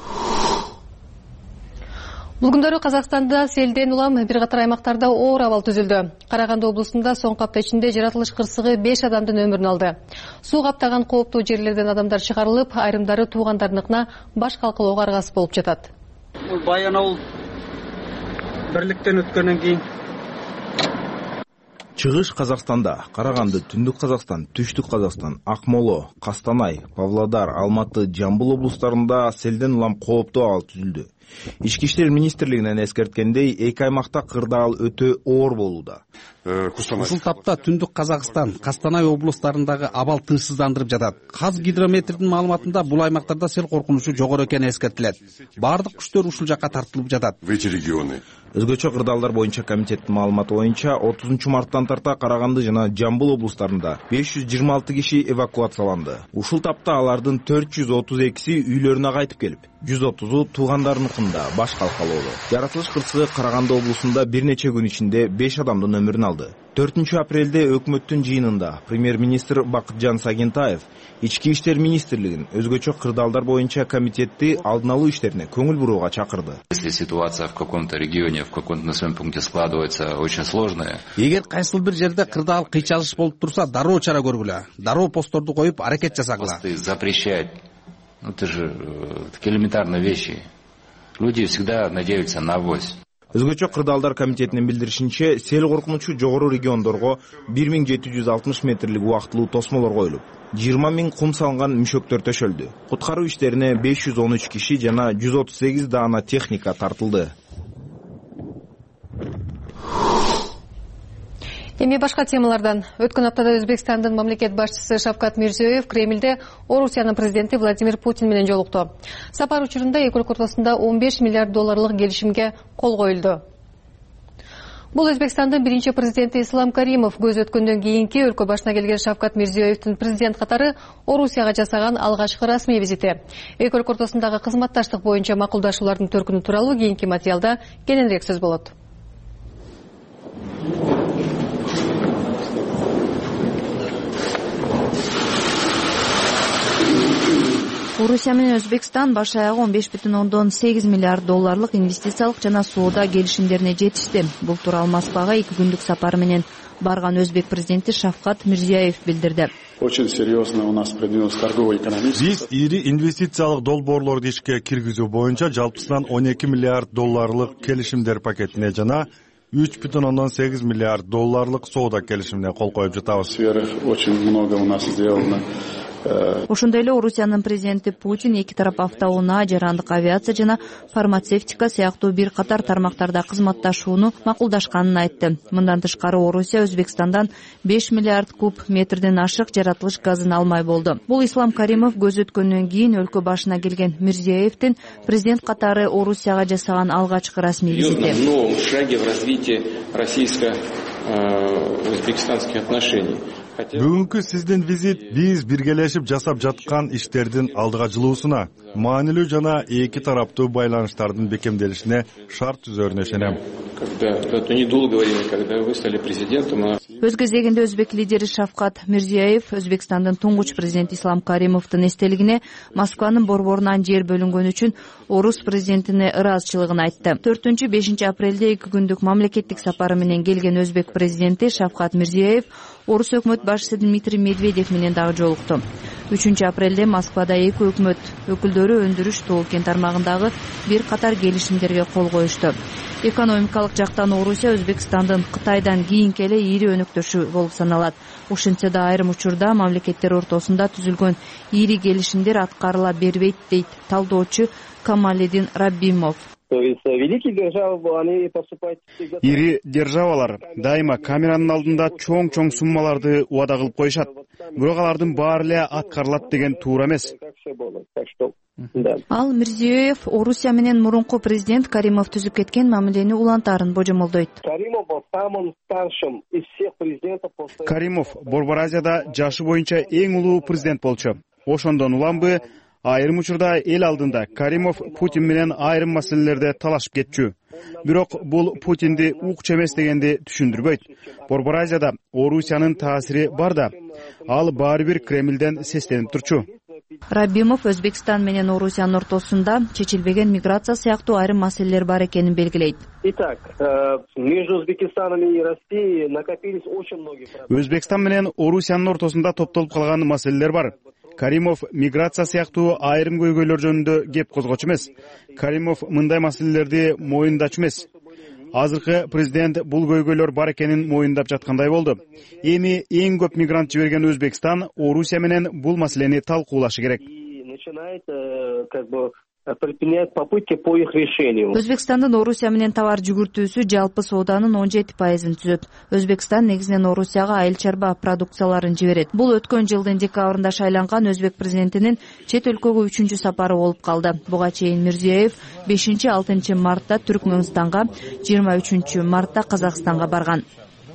Бул күндөрү Казакстанда селден улам бир катар аймактарда оор абал түзүлдү. Караганды облусунда соңку апта ичинде жаратылыш кырсыгы 5 адамдын өмүрүн алды. Суу каптаган кооптуу жерлерден адамдар чыгарылып, айрымдары туугандарыныкына баш калкалоого аргасыз болуп жатат. Бул Баянауыл бирликтен өткөндөн кийин Чыгыш Казакстанда, Караганды, Түндүк Казакстан, Түштүк Казакстан, Акмола, Кастанай, Павлодар, Алматы, Жамбыл облустарында селден улам кооптуу абал түзүлдү. Ички иштер министрлигинен эскерткендей, эки аймакта кырдаал өтө оор болууда. Ушул тапта Түндүк Казакстан, Кастанай облустарындагы абал тынчсыздандырып жатат. Казгидрометрдин маалыматында бул аймактарда сел коркунучу жогору экени эскертилет. Бардык күчтөр ушул жакка тартылып жатат. Өзгөчө кырдаалдар боюнча комитеттин маалыматы боюнча 30 марттан тарта Караганды жана Жамбыл облустарында 526 киши эвакуацияланды. Ушул тапта алардын 432си үйлөрүнө кайтып келип, 130у туугандарыныкында баш калкалоодо. Жаратылыш кырсыгы Караганды облусунда бир нече күн ичинде 5 адамдын өмүрүн алды. 4-апрелде өкмөттүн жыйынында премьер-министр Бакытжан Сагентаев Ички иштер министрлигин өзгөчө кырдаалдар боюнча комитетти алдын алуу иштерине көңүл бурууга чакырды. Если ситуация в каком-то регионе, в каком-то населенном пункте складывается очень сложная. Эгер кайсыл бир жерде кырдаал кыйчалыш болуп турса, дароо чара көргүлө. Дароо постторду коюп аракет жасагыла. Запрещать. Это же элементарные вещи. Люди всегда надеются на авось. Өзгөчө кырдаалдар комитетинин билдиришинче, сел коркунучу жогору региондорго 1760 метрлик убактылуу тосмолор коюлуп, 20 000 кум салынган мүшөктөр төшөлдү. Куткаруу иштерине 513 киши жана 138 даана техника тартылды. Эми башка темалардан. Өткөн аптада Өзбекстандын мамлекет башчысы Шавкат Мирзиёев Кремлде Орусиянын президенти Владимир Путин менен жолукту. Сапар учурунда эки өлкө ортосунда 15 миллиард долларлык келишимге кол коюлду. Бул Өзбекстандын биринчи президенти Ислам Каримов көз өткөндөн кийинки өлкө башына келген Шавкат Мирзиёевдин президент катары Орусияга жасаган алгачкы расмий визити. Эки өлкө ортосундагы кызматташтык боюнча макулдашуулардын төркүнү тууралуу кийинки материалда кененирээк сөз болот. Орусия менен Өзбекстан баш аягы 15,8 миллиард долларлык инвестициялык жана соода келишимдерине жетишти. Бул тууралуу Москвага 2 күндүк сапары менен барган Өзбек президенти Шавкат Мирзиёев билдирди. Биз ири инвестициялык долбоорлорду ишке киргизүү боюнча жалпысынан 12 миллиард долларлык келишимдер пакетине жана 3,8 миллиард долларлык соода келишимине кол коюп жатабыз. Ошондой эле Орусиянын президенти Путин эки тарап автоунаа, жарандык авиация жана фармацевтика сыяктуу бир катар тармактарда кызматташууну макулдашканын айтты. Мындан тышкары Орусия Өзбекстандан 5 миллиард куб метрден ашык жаратылыш газын алмай болду. Бул Ислам Каримов көз өткөндөн кийин өлкө башына келген Мирзиёевдин президент катары Орусияга жасаган алгачкы расмий визити. Новом шаге в развитии российско-өзбекстанских отношений. Бүгүнкү сиздин визит биз биргелешип жасап жаткан иштердин алдыга жылуусуна, маанилүү жана эки тараптуу байланыштардын бекемделишине шарт түзөрүнө ишенем. Өз кезегинде өзбек лидери Шавкат Мирзиёев Өзбекстандын туңгуч президенти Ислам Каримовдун эстелигине Москванын борборунан жер бөлүнгөнү үчүн орус президентине ыраазычылыгын айтты. 4-5 апрелде 2 күндүк мамлекеттик сапары менен келген өзбек президенти Шавкат Мирзиёев орус өкмөт башчысы Дмитрий Медведев менен дагы жолукту. 3 апрелде Москвада эки өкмөт өкүлдөрү өндүрүш тоо кен тармагындагы бир катар келишимдерге кол коюшту. Экономикалык жактан Орусия Өзбекстандын Кытайдан кийинки эле ири өнөктөшү болуп саналат. Ошентсе да айрым учурда мамлекеттер ортосунда түзүлгөн ири келишимдер аткарыла бербейт дейт талдоочу Камалидин Раббимов. Ири державалар дайыма камеранын алдында чоң суммаларды убада кылып коюшат. Бирок алардын баары эле аткарылат деген туура эмес. Ал Мирзиёев Орусия менен мурунку президент Каримов түзүп кеткен мамилени улантаарын божомолдойт. Каримов Борбор Азияда жашы боюнча эң улуу президент болчу. Ошондон уламбы айрым учурда эл алдында Каримов Путин менен айрым маселелерде талашып кетчү. Бирок бул Путинди укчу эмес дегенди түшүндүрбөйт. Борбор Азияда Орусиянын таасири бар да, ал баары бир Кремлден сестенип турчу. Раббимов Өзбекстан менен Орусиянын ортосунда чечилбеген миграция сыяктуу айрым маселелер бар экенин белгилейт. Өзбекстан менен Орусиянын ортосунда топтолуп калган маселелер бар. Каримов миграция сыяктуу айрым көйгөйлөр жөнүндө кеп козгочу эмес. Каримов мындай маселелерди моюндачу эмес. Азыркы президент бул көйгөйлөр бар экенин моюндап жаткандай болду. Эми эң көп мигрант жиберген Өзбекстан Орусия менен бул маселени талкуулашы керек. Өзбекстандын Орусия менен товар жүгүртүүсү жалпы сооданын 17%-ын түзөт. Өзбекстан негизинен Орусияга айыл чарба продукцияларын жиберет. Бул өткөн жылдын декабрында шайланган өзбек президентинин чет өлкөгө 3-чү сапары болуп калды. Буга чейин Мирзиёев 5-6 мартта Түркмөнстанга, 23 мартта Казакстанга барган.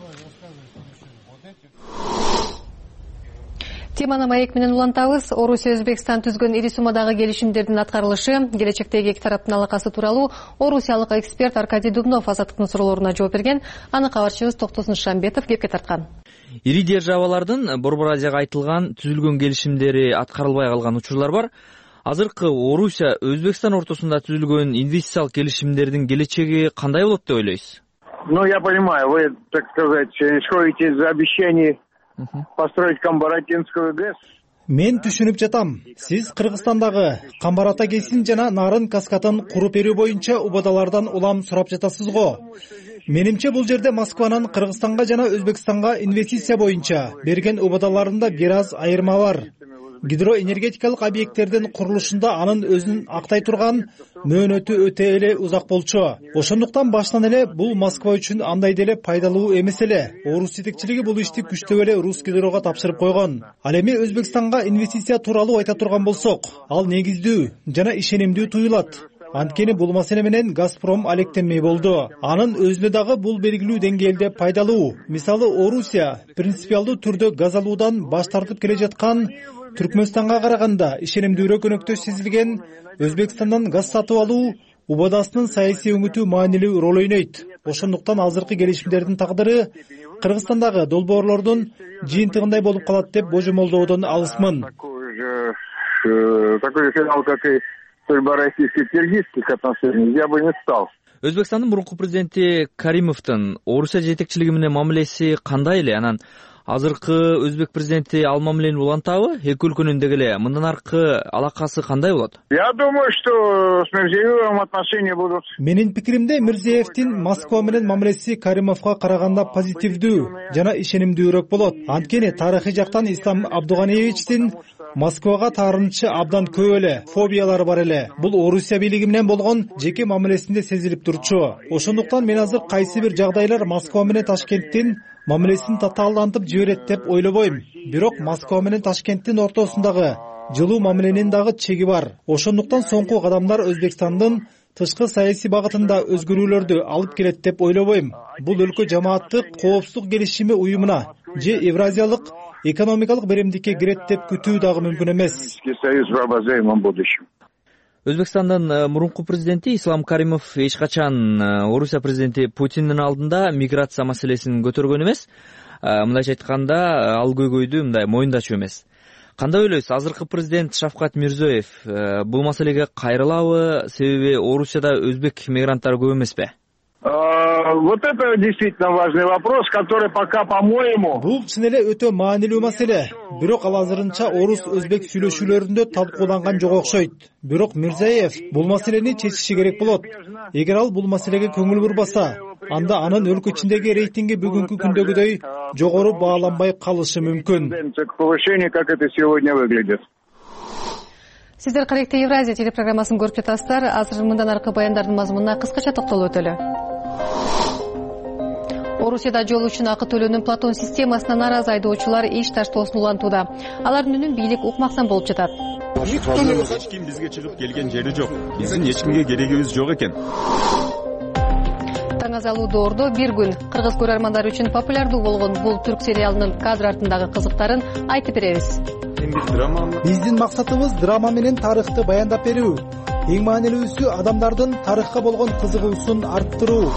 Теманы маек менен улантабыз. Орусия Өзбекстан түзгөн ири суммадагы келишимдердин аткарылышы, келечектеги эки тараптын алакасы тууралуу орусиялык эксперт Аркадий Дубнов Азаттыктын суроолоруна жооп берген. Аны кабарчыбыз Токтосун Шамбетов кепке тарткан. Ири державалардын Борбор Азияга айтылган түзүлгөн келишимдери аткарылбай калган учурлар бар. Азыркы Орусия Өзбекстан ортосунда түзүлгөн инвестициялык келишимдердин келечеги кандай болот деп ойлойсуз? Я понимаю, вы, так сказать, исходите из обещаний построить Камбаратинскую ГЭС. Мен түшүнүп жатам. Сиз Кыргызстандагы Камбарата ГЭСин жана Нарын Каскатын куруп берүү боюнча убадалардан улам сурап жатасыз го. Менимче бул жерде Москванын Кыргызстанга жана Өзбекстанга инвестиция боюнча берген убадаларында бир аз айырма бар. Гидроэнергетикалык объекттердин курулушунда анын өзүн актай турган мөөнөтү өтө эле узак болчу. Ошондуктан баштан эле бул Москва үчүн андай деле пайдалуу эмес эле. Орус жетекчилиги бул ишти күчтөп эле Русгидрого тапшырып койгон. Ал эми Өзбекстанга инвестиция тууралуу айта турган болсок, ал негиздүү жана ишенимдүү туюлат. Анткени бул маселе менен Газпром алектенмей болду. Анын өзүнө дагы бул белгилүү деңгээлде пайдалуу. Мисалы, Орусия принципиалдуу түрдө газ алуудан баш тартып келе жаткан Түркмөнстанга караганда ишенимдүүрөөк өнөктөш сезилген Өзбекстандан газ сатып алуу убадасынын саясий өңүтүү маанилүү роль ойнойт. Ошондуктан азыркы келишимдердин тагдыры Кыргызстандагы долбоорлордун жыйынтыгындай болуп калат деп божомолдоодон алысмын. Такой финал, как и российско-киргизских отношений, я бы не стал. Өзбекстандын мурунку президенти Каримовдун Орусия жетекчилиги менен мамилеси кандай эле? Анан азыркы өзбек президенти ал мамилени улантабы? Эки өлкөнүн деги эле мындан аркы алакасы кандай болот? Я думаю, что с Мирзиёевым отношения будут. Менин пикиримде Мирзиёевдин Москва менен мамилеси Каримовго караганда позитивдүү жана ишенимдүүрөөк болот. Анткени тарыхый жактан Ислам Абдуганиевичтин Москвага таарынычы абдан көп эле, фобиялары бар эле. Бул Орусия бийлиги менен болгон жеке мамилесинде сезилип турчу. Ошондуктан мен азыр кайсы бир жагдайлар Москва менен Ташкенттин мамилесин татаалдантып жиберет деп ойлобойм. Бирок Москва менен Ташкенттин ортосундагы жылуу мамиленин дагы чеги бар. Ошондуктан соңку кадамдар Өзбекстандын тышкы саясий багытында өзгөрүүлөрдү алып келет деп ойлобойм. Бул өлкө жамааттык коопсуздук келишими уюмуна же Евразиялык экономикалык беремдикке кирет деп күтүү дагы мүмкүн эмес. Өзбекстандын мурунку президенти Ислам Каримов эч качан Орусия президенти Путиндин алдында миграция маселесин көтөргөн эмес. мындайча айтканда ал көйгөйдү мындай мойындачу эмес. Кандай ойлойсуз, азыркы президент Шавкат Мирзиёев бул маселеге кайрылабы, себеби Орусияда өзбек мигранттары көп эмеспи? Вот это действительно важный вопрос, который пока, по-моему... Бул чын эле өтө маанилүү маселе. Бирок ал азырынча орус-өзбек сүйлөшүүлөрүндө талкууланган жок окшойт. Бирок Мирзиёев бул маселени чечиши керек болот. Эгер ал бул маселеге көңүл бурбаса, анда анын өлкө ичиндеги рейтинги бүгүнкү күндөгүдөй жогору бааланбай калышы мүмкүн. Сиздер Корректте Евразия телепрограммасын көрүп жатасыздар. Азыр мындан аркы баяндардын мазмунуна кыскача токтолуп өтөлү. Орусияда жол үчүн акы төлөөнүн Платон системасына нааразы айдоочулар иш таштоосун улантууда. Алардын үнүн бийлик укмаксан болуп жатат. Эч ким бизге чыгып келген жери жок. Биздин эч кимге керегибиз жок экен. Таң азалуудуу ордо бир күн. Кыргыз көрөрмандары үчүн популярдуу болгон бул түрк сериалынын кадр артындагы кызыктарын айтып беребиз. Биздин максатыбыз драма менен тарыхты баяндап берүү. Эң маанилүүсү адамдардын тарыхка болгон кызыгуусун арттыруу.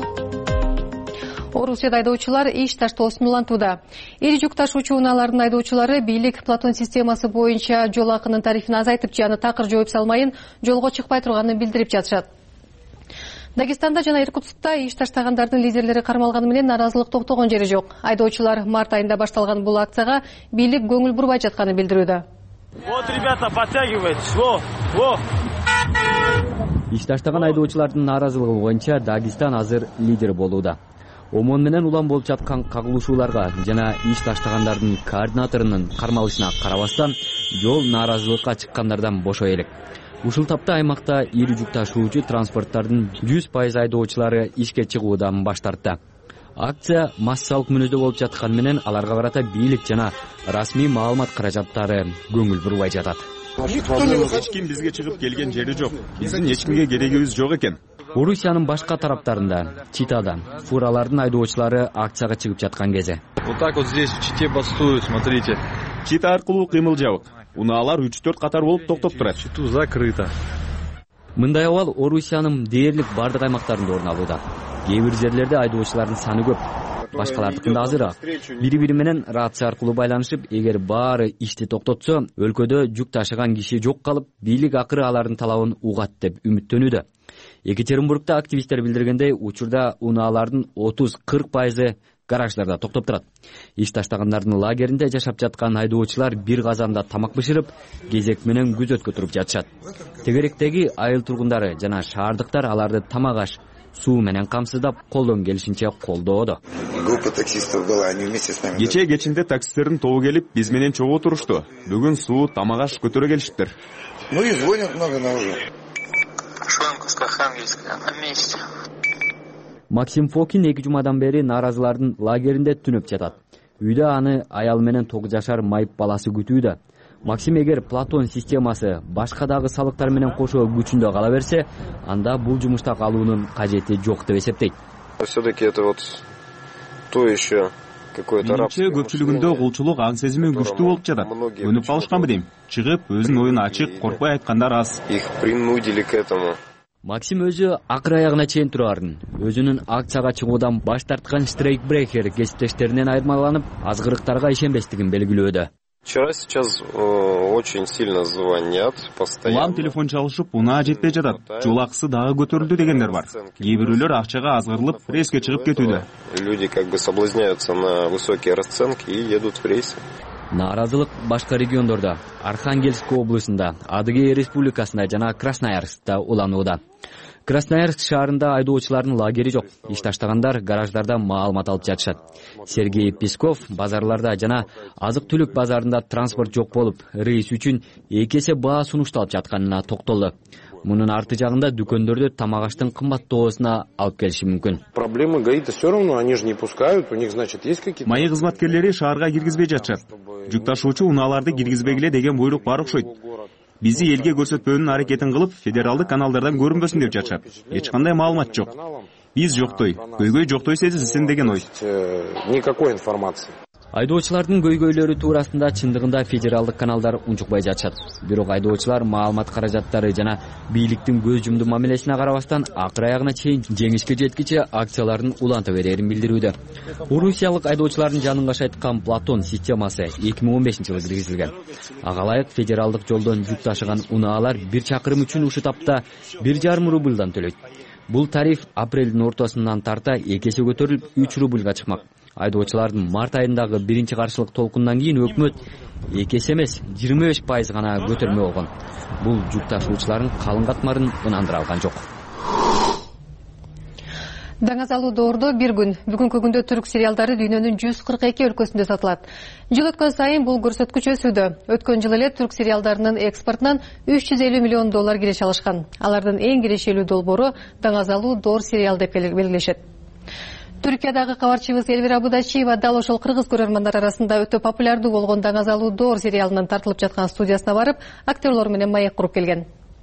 Орусияда айдоочулар иш таштоосун улантууда. Ири жүк ташуучу унаалардын айдоочулары бийлик Платон системасы боюнча жол акынын тарифин азайтып жана такыр жооп салмайын жолго чыкпай турганын билдирип жатышат. Дагестанда жана Иркутскта иш таштагандардын лидерлери кармалганы менен нааразылык токтогон жери жок. Айдоочулар март айында башталган бул акцияга бийлик көңүл бурбай жатканын билдирүүдө. Вот, ребята, подтягивайтесь. Во. Иш таштаган айдоочулардын нааразылыгы боюнча Дагестан азыр лидер болууда. Омон менен улам болуп жаткан кагылышууларга жана иш таштагандардын координаторунун кармалышына карабастан жол нааразылыкка чыккандардан бошой элек. Ушул тапта аймакта ири жүк ташуучу транспорттардын 100% айдоочулары ишке чыгуудан баш тартты. Акция массалык мүнөздө болуп жатканы менен аларга карата бийлик жана расмий маалымат каражаттары көңүл бурбай жатат. Эч ким бизге чыгып келген жери жок. Биздин эч кимге керегибиз жок экен. Орусиянын башка тараптарында, Читада, фуралардын айдоочулары акцияга чыгып жаткан кези. Вот так вот здесь в Чите бастуют, смотрите. Чита аркылуу кыймыл жабык. Унаалар 3-4 катар болуп токтоп турат. Читу закрыто. Мындай абал Орусиянын дээрлик бардык аймактарында орун алууда. Кээ бир жерлерде айдоочулардын саны көп. Башкалардыкында азыраак. Бири-бири менен рация аркылуу байланышып, эгер баары ишти токтотсо, өлкөдө жүк ташыган киши жок калып, бийлик акыры алардын талабын угат деп үмүттөнүүдө. Екатеринбургда активисттер билдиргендей, учурда унаалардын 30-40% гараждарда токтоп турат. Иш таштагандардын лагеринде жашап жаткан айдоочулар бир казанда тамак бышырып, кезек менен күзөткө туруп жатышат. Тегеректеги айыл тургундары жана шаардыктар аларды тамак аш, суу менен камсыздап, колдон келишинче колдоодо. Группа таксистов была, они вместе с нами. Кечинде таксистердин тобу келип, биз менен чогуу турушту. Бүгүн суу, тамак аш көтөрө келишиптир. Ну и звонят много на уже. На месте. Максим Фокин 2 жумадан бери нааразылардын лагеринде түнөп жатат. Үйдө аны аял менен 9 жашар майып баласы күтүүдө. Максим эгер Платон системасы башка дагы салыктар менен кошо күчүндө кала берсе, анда бул жумушта калуунун кажети жок деп эсептейт. Все-таки это вот то еще какое-то рабство. Көпчүлүгүндө кулчулук аң сезими күчтүү болуп жатат. Өнүп калышканбы дейм. Чыгып, өзүнүн оюн ачык, коркпой айткандар аз. Их принудили к этому. Максим өзү акыр аягына чейин турарын, өзүнүн акцияга чыгуудан баш тарткан штрейкбрекер кесиптештеринен айырмаланып, азгырыктарга ишенбестигин белгилөөдө. Вчера сейчас очень сильно звонят постоянно. Улам телефон чалышып, унаа жетпей жатат. Жол акысы дагы көтөрүлдү дегендер бар. Кээ бирөөлөр акчага азгырылып, рейске чыгып кетүүдө. Люди как бы соблазняются на высокие расценки и едут в рейсы. Нааразылык башка региондордо, Архангельск облусунда, Адыгея республикасында жана Красноярскта уланууда. Красноярск шаарында айдоочулардын лагери жок. Иш таштагандар гараждарда маалымат алып жатышат. Сергей Песков базарларда жана азык-түлүк базарында транспорт жок болуп, рейс үчүн 2 эсе баа сунушталып жатканына токтолду. Мунун арты жагында дүкөндөрдө тамак аштын кымбаттоосуна алып келиши мүмкүн. Проблемы ГАИ-то все равно, они же не пускают, у них, значит, есть какие-то... Майы кызматкерлери шаарга киргизбей жатышат. Жүк ташуучу унааларды киргизбегиле деген буйрук бар окшойт. Бизди элге көрсөтпөөнүн аракетин кылып, федералдык каналдардан көрүнбөсүн деп жатышат. Эч кандай маалымат жок. Биз жоктой, көйгөй жоктой сезилсин деген ой. Никакой информации. Айдоочулардын көйгөйлөрү туурасында чындыгында федералдык каналдар унчукпай жатышат. Бирок айдоочулар маалымат каражаттары жана бийликтин көз жумду мамилесине карабастан акыр аягына чейин жеңишке жеткиче акцияларын уланта берерин билдирүүдө. Орусиялык айдоочулардын жанын кашайткан Платон системасы 2015-жылы киргизилген. Ага ылайык федералдык жолдон жүк ташыган унаалар 1 чакырым үчүн ушул тапта 1,5 рубльдан төлөйт. Бул тариф апрелдин ортосунан тарта 2 эсе көтөрүлүп 3 рубльга чыкмак. Айдоочулардын март айындагы биринчи каршылык толкундан кийин өкмөт 2 эсе эмес 25% гана көтөрмө болгон. Бул жүк ташуучулардын калың катмарын ынандыра алган жок. Даңазалуу доордо бир күн. Бүгүнкү күндө түрк сериалдары дүйнөнүн 142 өлкөсүндө сатылат. Жыл өткөн сайын бул көрсөткүч өсүүдө. Өткөн жылы эле түрк сериалдарынын экспортунан $350 миллион киреше алышкан. Алардын эң кирешелүү долбоору Даңазалуу доор сериал деп белгилешет. Түркиядагы кабарчыбыз Элвира Будачиева дал ошол кыргыз көрөрмандар арасында өтө популярдуу болгон Даңазалуу доор сериалынын тартылып жаткан студиясына барып, актерлор менен маек куруп келген.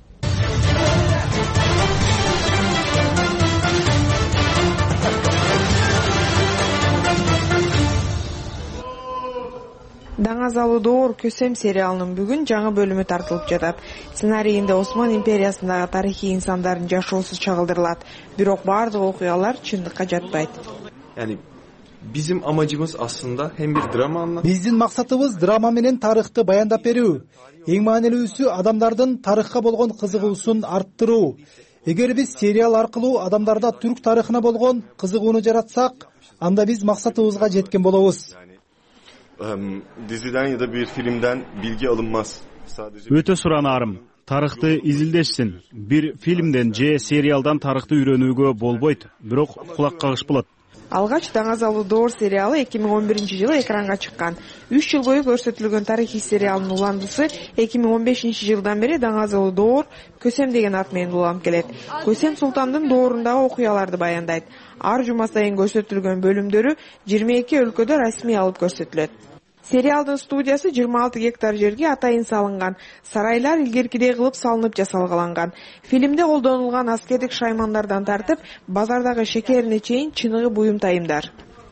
Даңазалуу доор Көсем сериалынын бүгүн жаңы бөлүмү тартылып жатат. Сценарийинде Осман империясындагы тарыхый инсандардын жашоосу чагылдырылат. Бирок бардык окуялар чындыкка жатпайт. Bizim amacımız aslında hem bir drama anlatmak. Биздин максатыбыз драма менен тарыхты баяндап берүү. Эң маанилүүсү адамдардын тарыхка болгон кызыгуусун арттыруу. Эгер биз сериал аркылуу адамдарда түрк тарыхына болгон кызыгууну жаратсак, анда биз максатыбызга жеткен болобуз. Diziden ya da bir filmden bilgi alınmaz. Өтө суранаарым. Тарыхты изилдешсин. Бир фильмден же сериалдан тарыхты үйрөнүүгө болбойт, бирок кулак кагыш болот. Алгач Даңазалуу доор сериалы 2011-жылы экранга чыккан. 3 жыл бою көрсөтүлгөн тарыхый сериалдын уландысы 2015-жылдан бери Даңазалуу доор Көсем деген ат менен уланып келет. Көсем султандын доорундагы окуяларды баяндайт. Ар жума сайын көрсөтүлгөн бөлүмдөрү 22 өлкөдө расмий алып көрсөтүлөт. Сериалдын студиясы 26 гектар жерге атайын салынган. Сарайлар илгеркидей кылып салынып жасалгаланган. Фильмде колдонулган аскердик шаймандардан тартып, базардагы шекерине чейин чыныгы буюм тайымдар.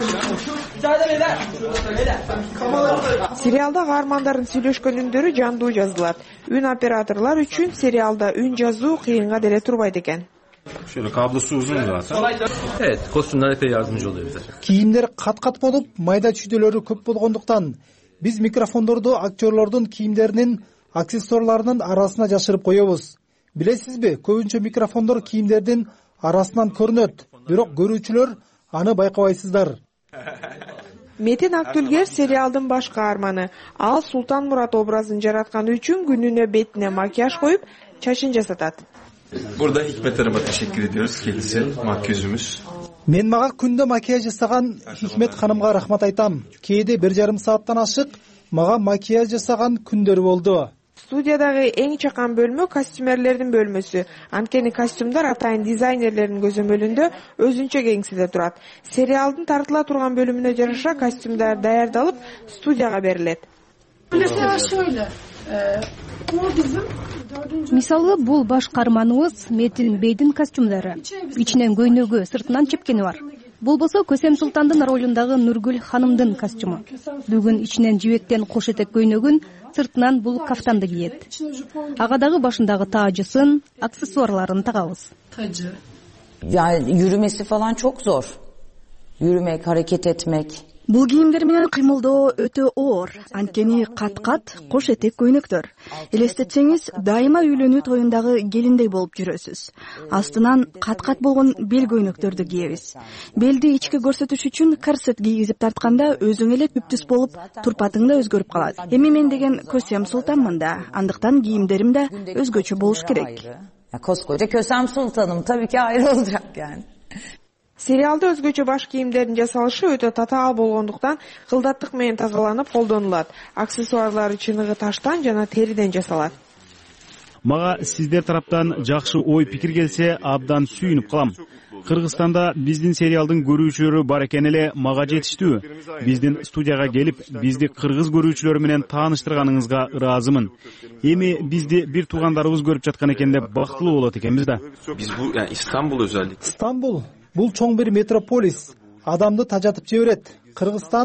Сериалда каармандардын сүйлөшкөн үндөрү жандуу жазылат. Үн операторлор үчүн сериалда үн жазуу кыйынга деле турбайт экен. Şöyle kablosu uzun zaten. Evet, kostümler epey yardımcı oluyor bize. Кийимдер кат-кат болуп, майда чүйдөлөрү көп болгондуктан биз микрофондорду актерлордун кийимдеринин, аксессуарларынын арасына жашырып коебуз. Билесизби, көбүнчө микрофондор кийимдердин арасынан көрүнөт, бирок көрүүчүлөр аны байкабайсыздар. Метин Актүлгер сериалдын баш каарманы. Ал Султан Мурат образын жараткан үчүн күнүнө бетине макияж коюп, чачын жасатат. Burada Hikmet Hanım'a teşekkür ediyoruz. Kendisi makyözümüz. Мен мага күндө макияж жасаган Хикмет ханымга рахмат айтам. Кээде 1,5 сааттан ашык мага макияж жасаган күндөрү болду. Студиядагы эң чакан бөлмө костюмерлердин бөлмөсү. Анткени костюмдар атайын дизайнерлердин көзөмөлүндө өзүнчө кеңсиде турат. Сериалдын тартыла турган бөлүмүнө жараша костюмдар даярдалып, студияга берилет. Мисалы, бул баш каарманыбыз Метин Бейдин костюмдары. Ичинен көйнөгү, сыртынан чепкени бар. Болбосо Көсем султандын ролундагы Нургүл ханымдын костюму. Бүгүн ичинен жибектен кош этек көйнөгүн, сыртынан бул кафтанды кийет. Ага дагы башындагы таажысын, аксессуарларын тагабыз. Yani yürümesi falan çok zor. Yürümek, hareket etmek. Бул кийимдер менен кыймылдоо өтө оор, анткени кат-кат кош этек көйнөктөр. Элестетсеңиз, дайыма үйлөнүү тоюндагы келиндей болуп жүрөсүз. Астынан кат-кат болгон бел көйнөктөрдү кийебиз. Белди ичке көрсөтүш үчүн корсет кийгизип тартканда өзүң эле түптүс болуп, турпатың да өзгөрүп калат. Эми мен деген Көсем султанмын да, андыктан кийимдерим да өзгөчө болуш керек. Koskoca Kösem Sultanım tabii ki ayrı olacak yani. Сериалда өзгөчө баш кийимдердин жасалышы өтө татаал болгондуктан кылдаттык менен тазаланып колдонулат. Аксессуарлары чыныгы таштан жана териден жасалат. Мага сиздер тараптан жакшы ой пикир келсе, абдан сүйүнүп калам. Кыргызстанда биздин сериалдын көрүүчүлөрү бар экен эле мага жетиштүү. Биздин студияга келип, бизди кыргыз көрүүчүлөрү менен тааныштырганыңызга ыраазымын. Эми бизди бир туугандарыбыз көрүп жаткан экен деп бактылуу болот экенбиз да. Biz bu yani İstanbul özellikle. Стамбул бул чоң бир метрополис. Адамды тажатып жиберет. Кыргызстан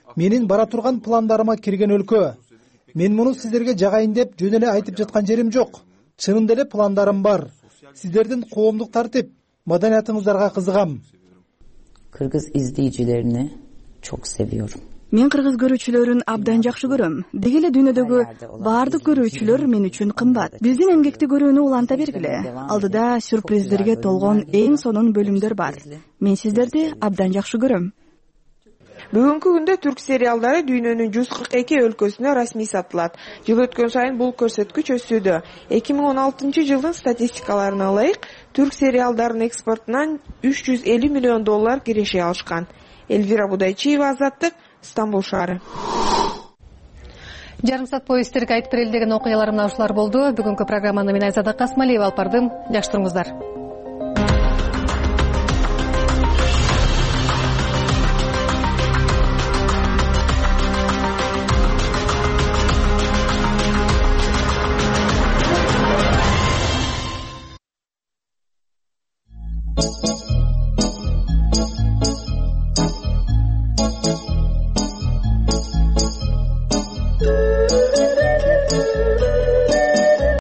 менин бара турган пландарыма кирген өлкө. Мен муну сиздерге жагайын деп жөн эле айтып жаткан жерим жок. Чынында эле пландарым бар. Сиздердин коомдук тартип, маданиятыңыздарга кызыгам. Kırgız izleyicilerini çok seviyorum. Мен кыргыз көрүүчүлөрүн абдан жакшы көрөм. Деги эле дүйнөдөгү баардык көрүүчүлөр мен үчүн кымбат. Биздин эмгекти көрүүнү уланта бергиле. Алдыда сюрприздерге толгон эң сонун бөлүмдөр бар. Мен сиздерди абдан жакшы көрөм. Бүгүнкү күндө түрк сериалдары дүйнөнүн 142 өлкөсүнө расмий сатылат. Жыл өткөн сайын бул көрсөткүч өсүүдө. 2016 жылдын статистикаларына ылайык, түрк сериалдарынын экспортунан $350 миллион киреше алышкан. Эльвира Будайчиева, Азаттык, Стамбул шаары. Жарым саат бою сиздерге айтып берели деген окуяларым ушулар болду. Бүгүнкү программаны мен Айзада Касмалиева алып бардым. Жакшы туруңуздар.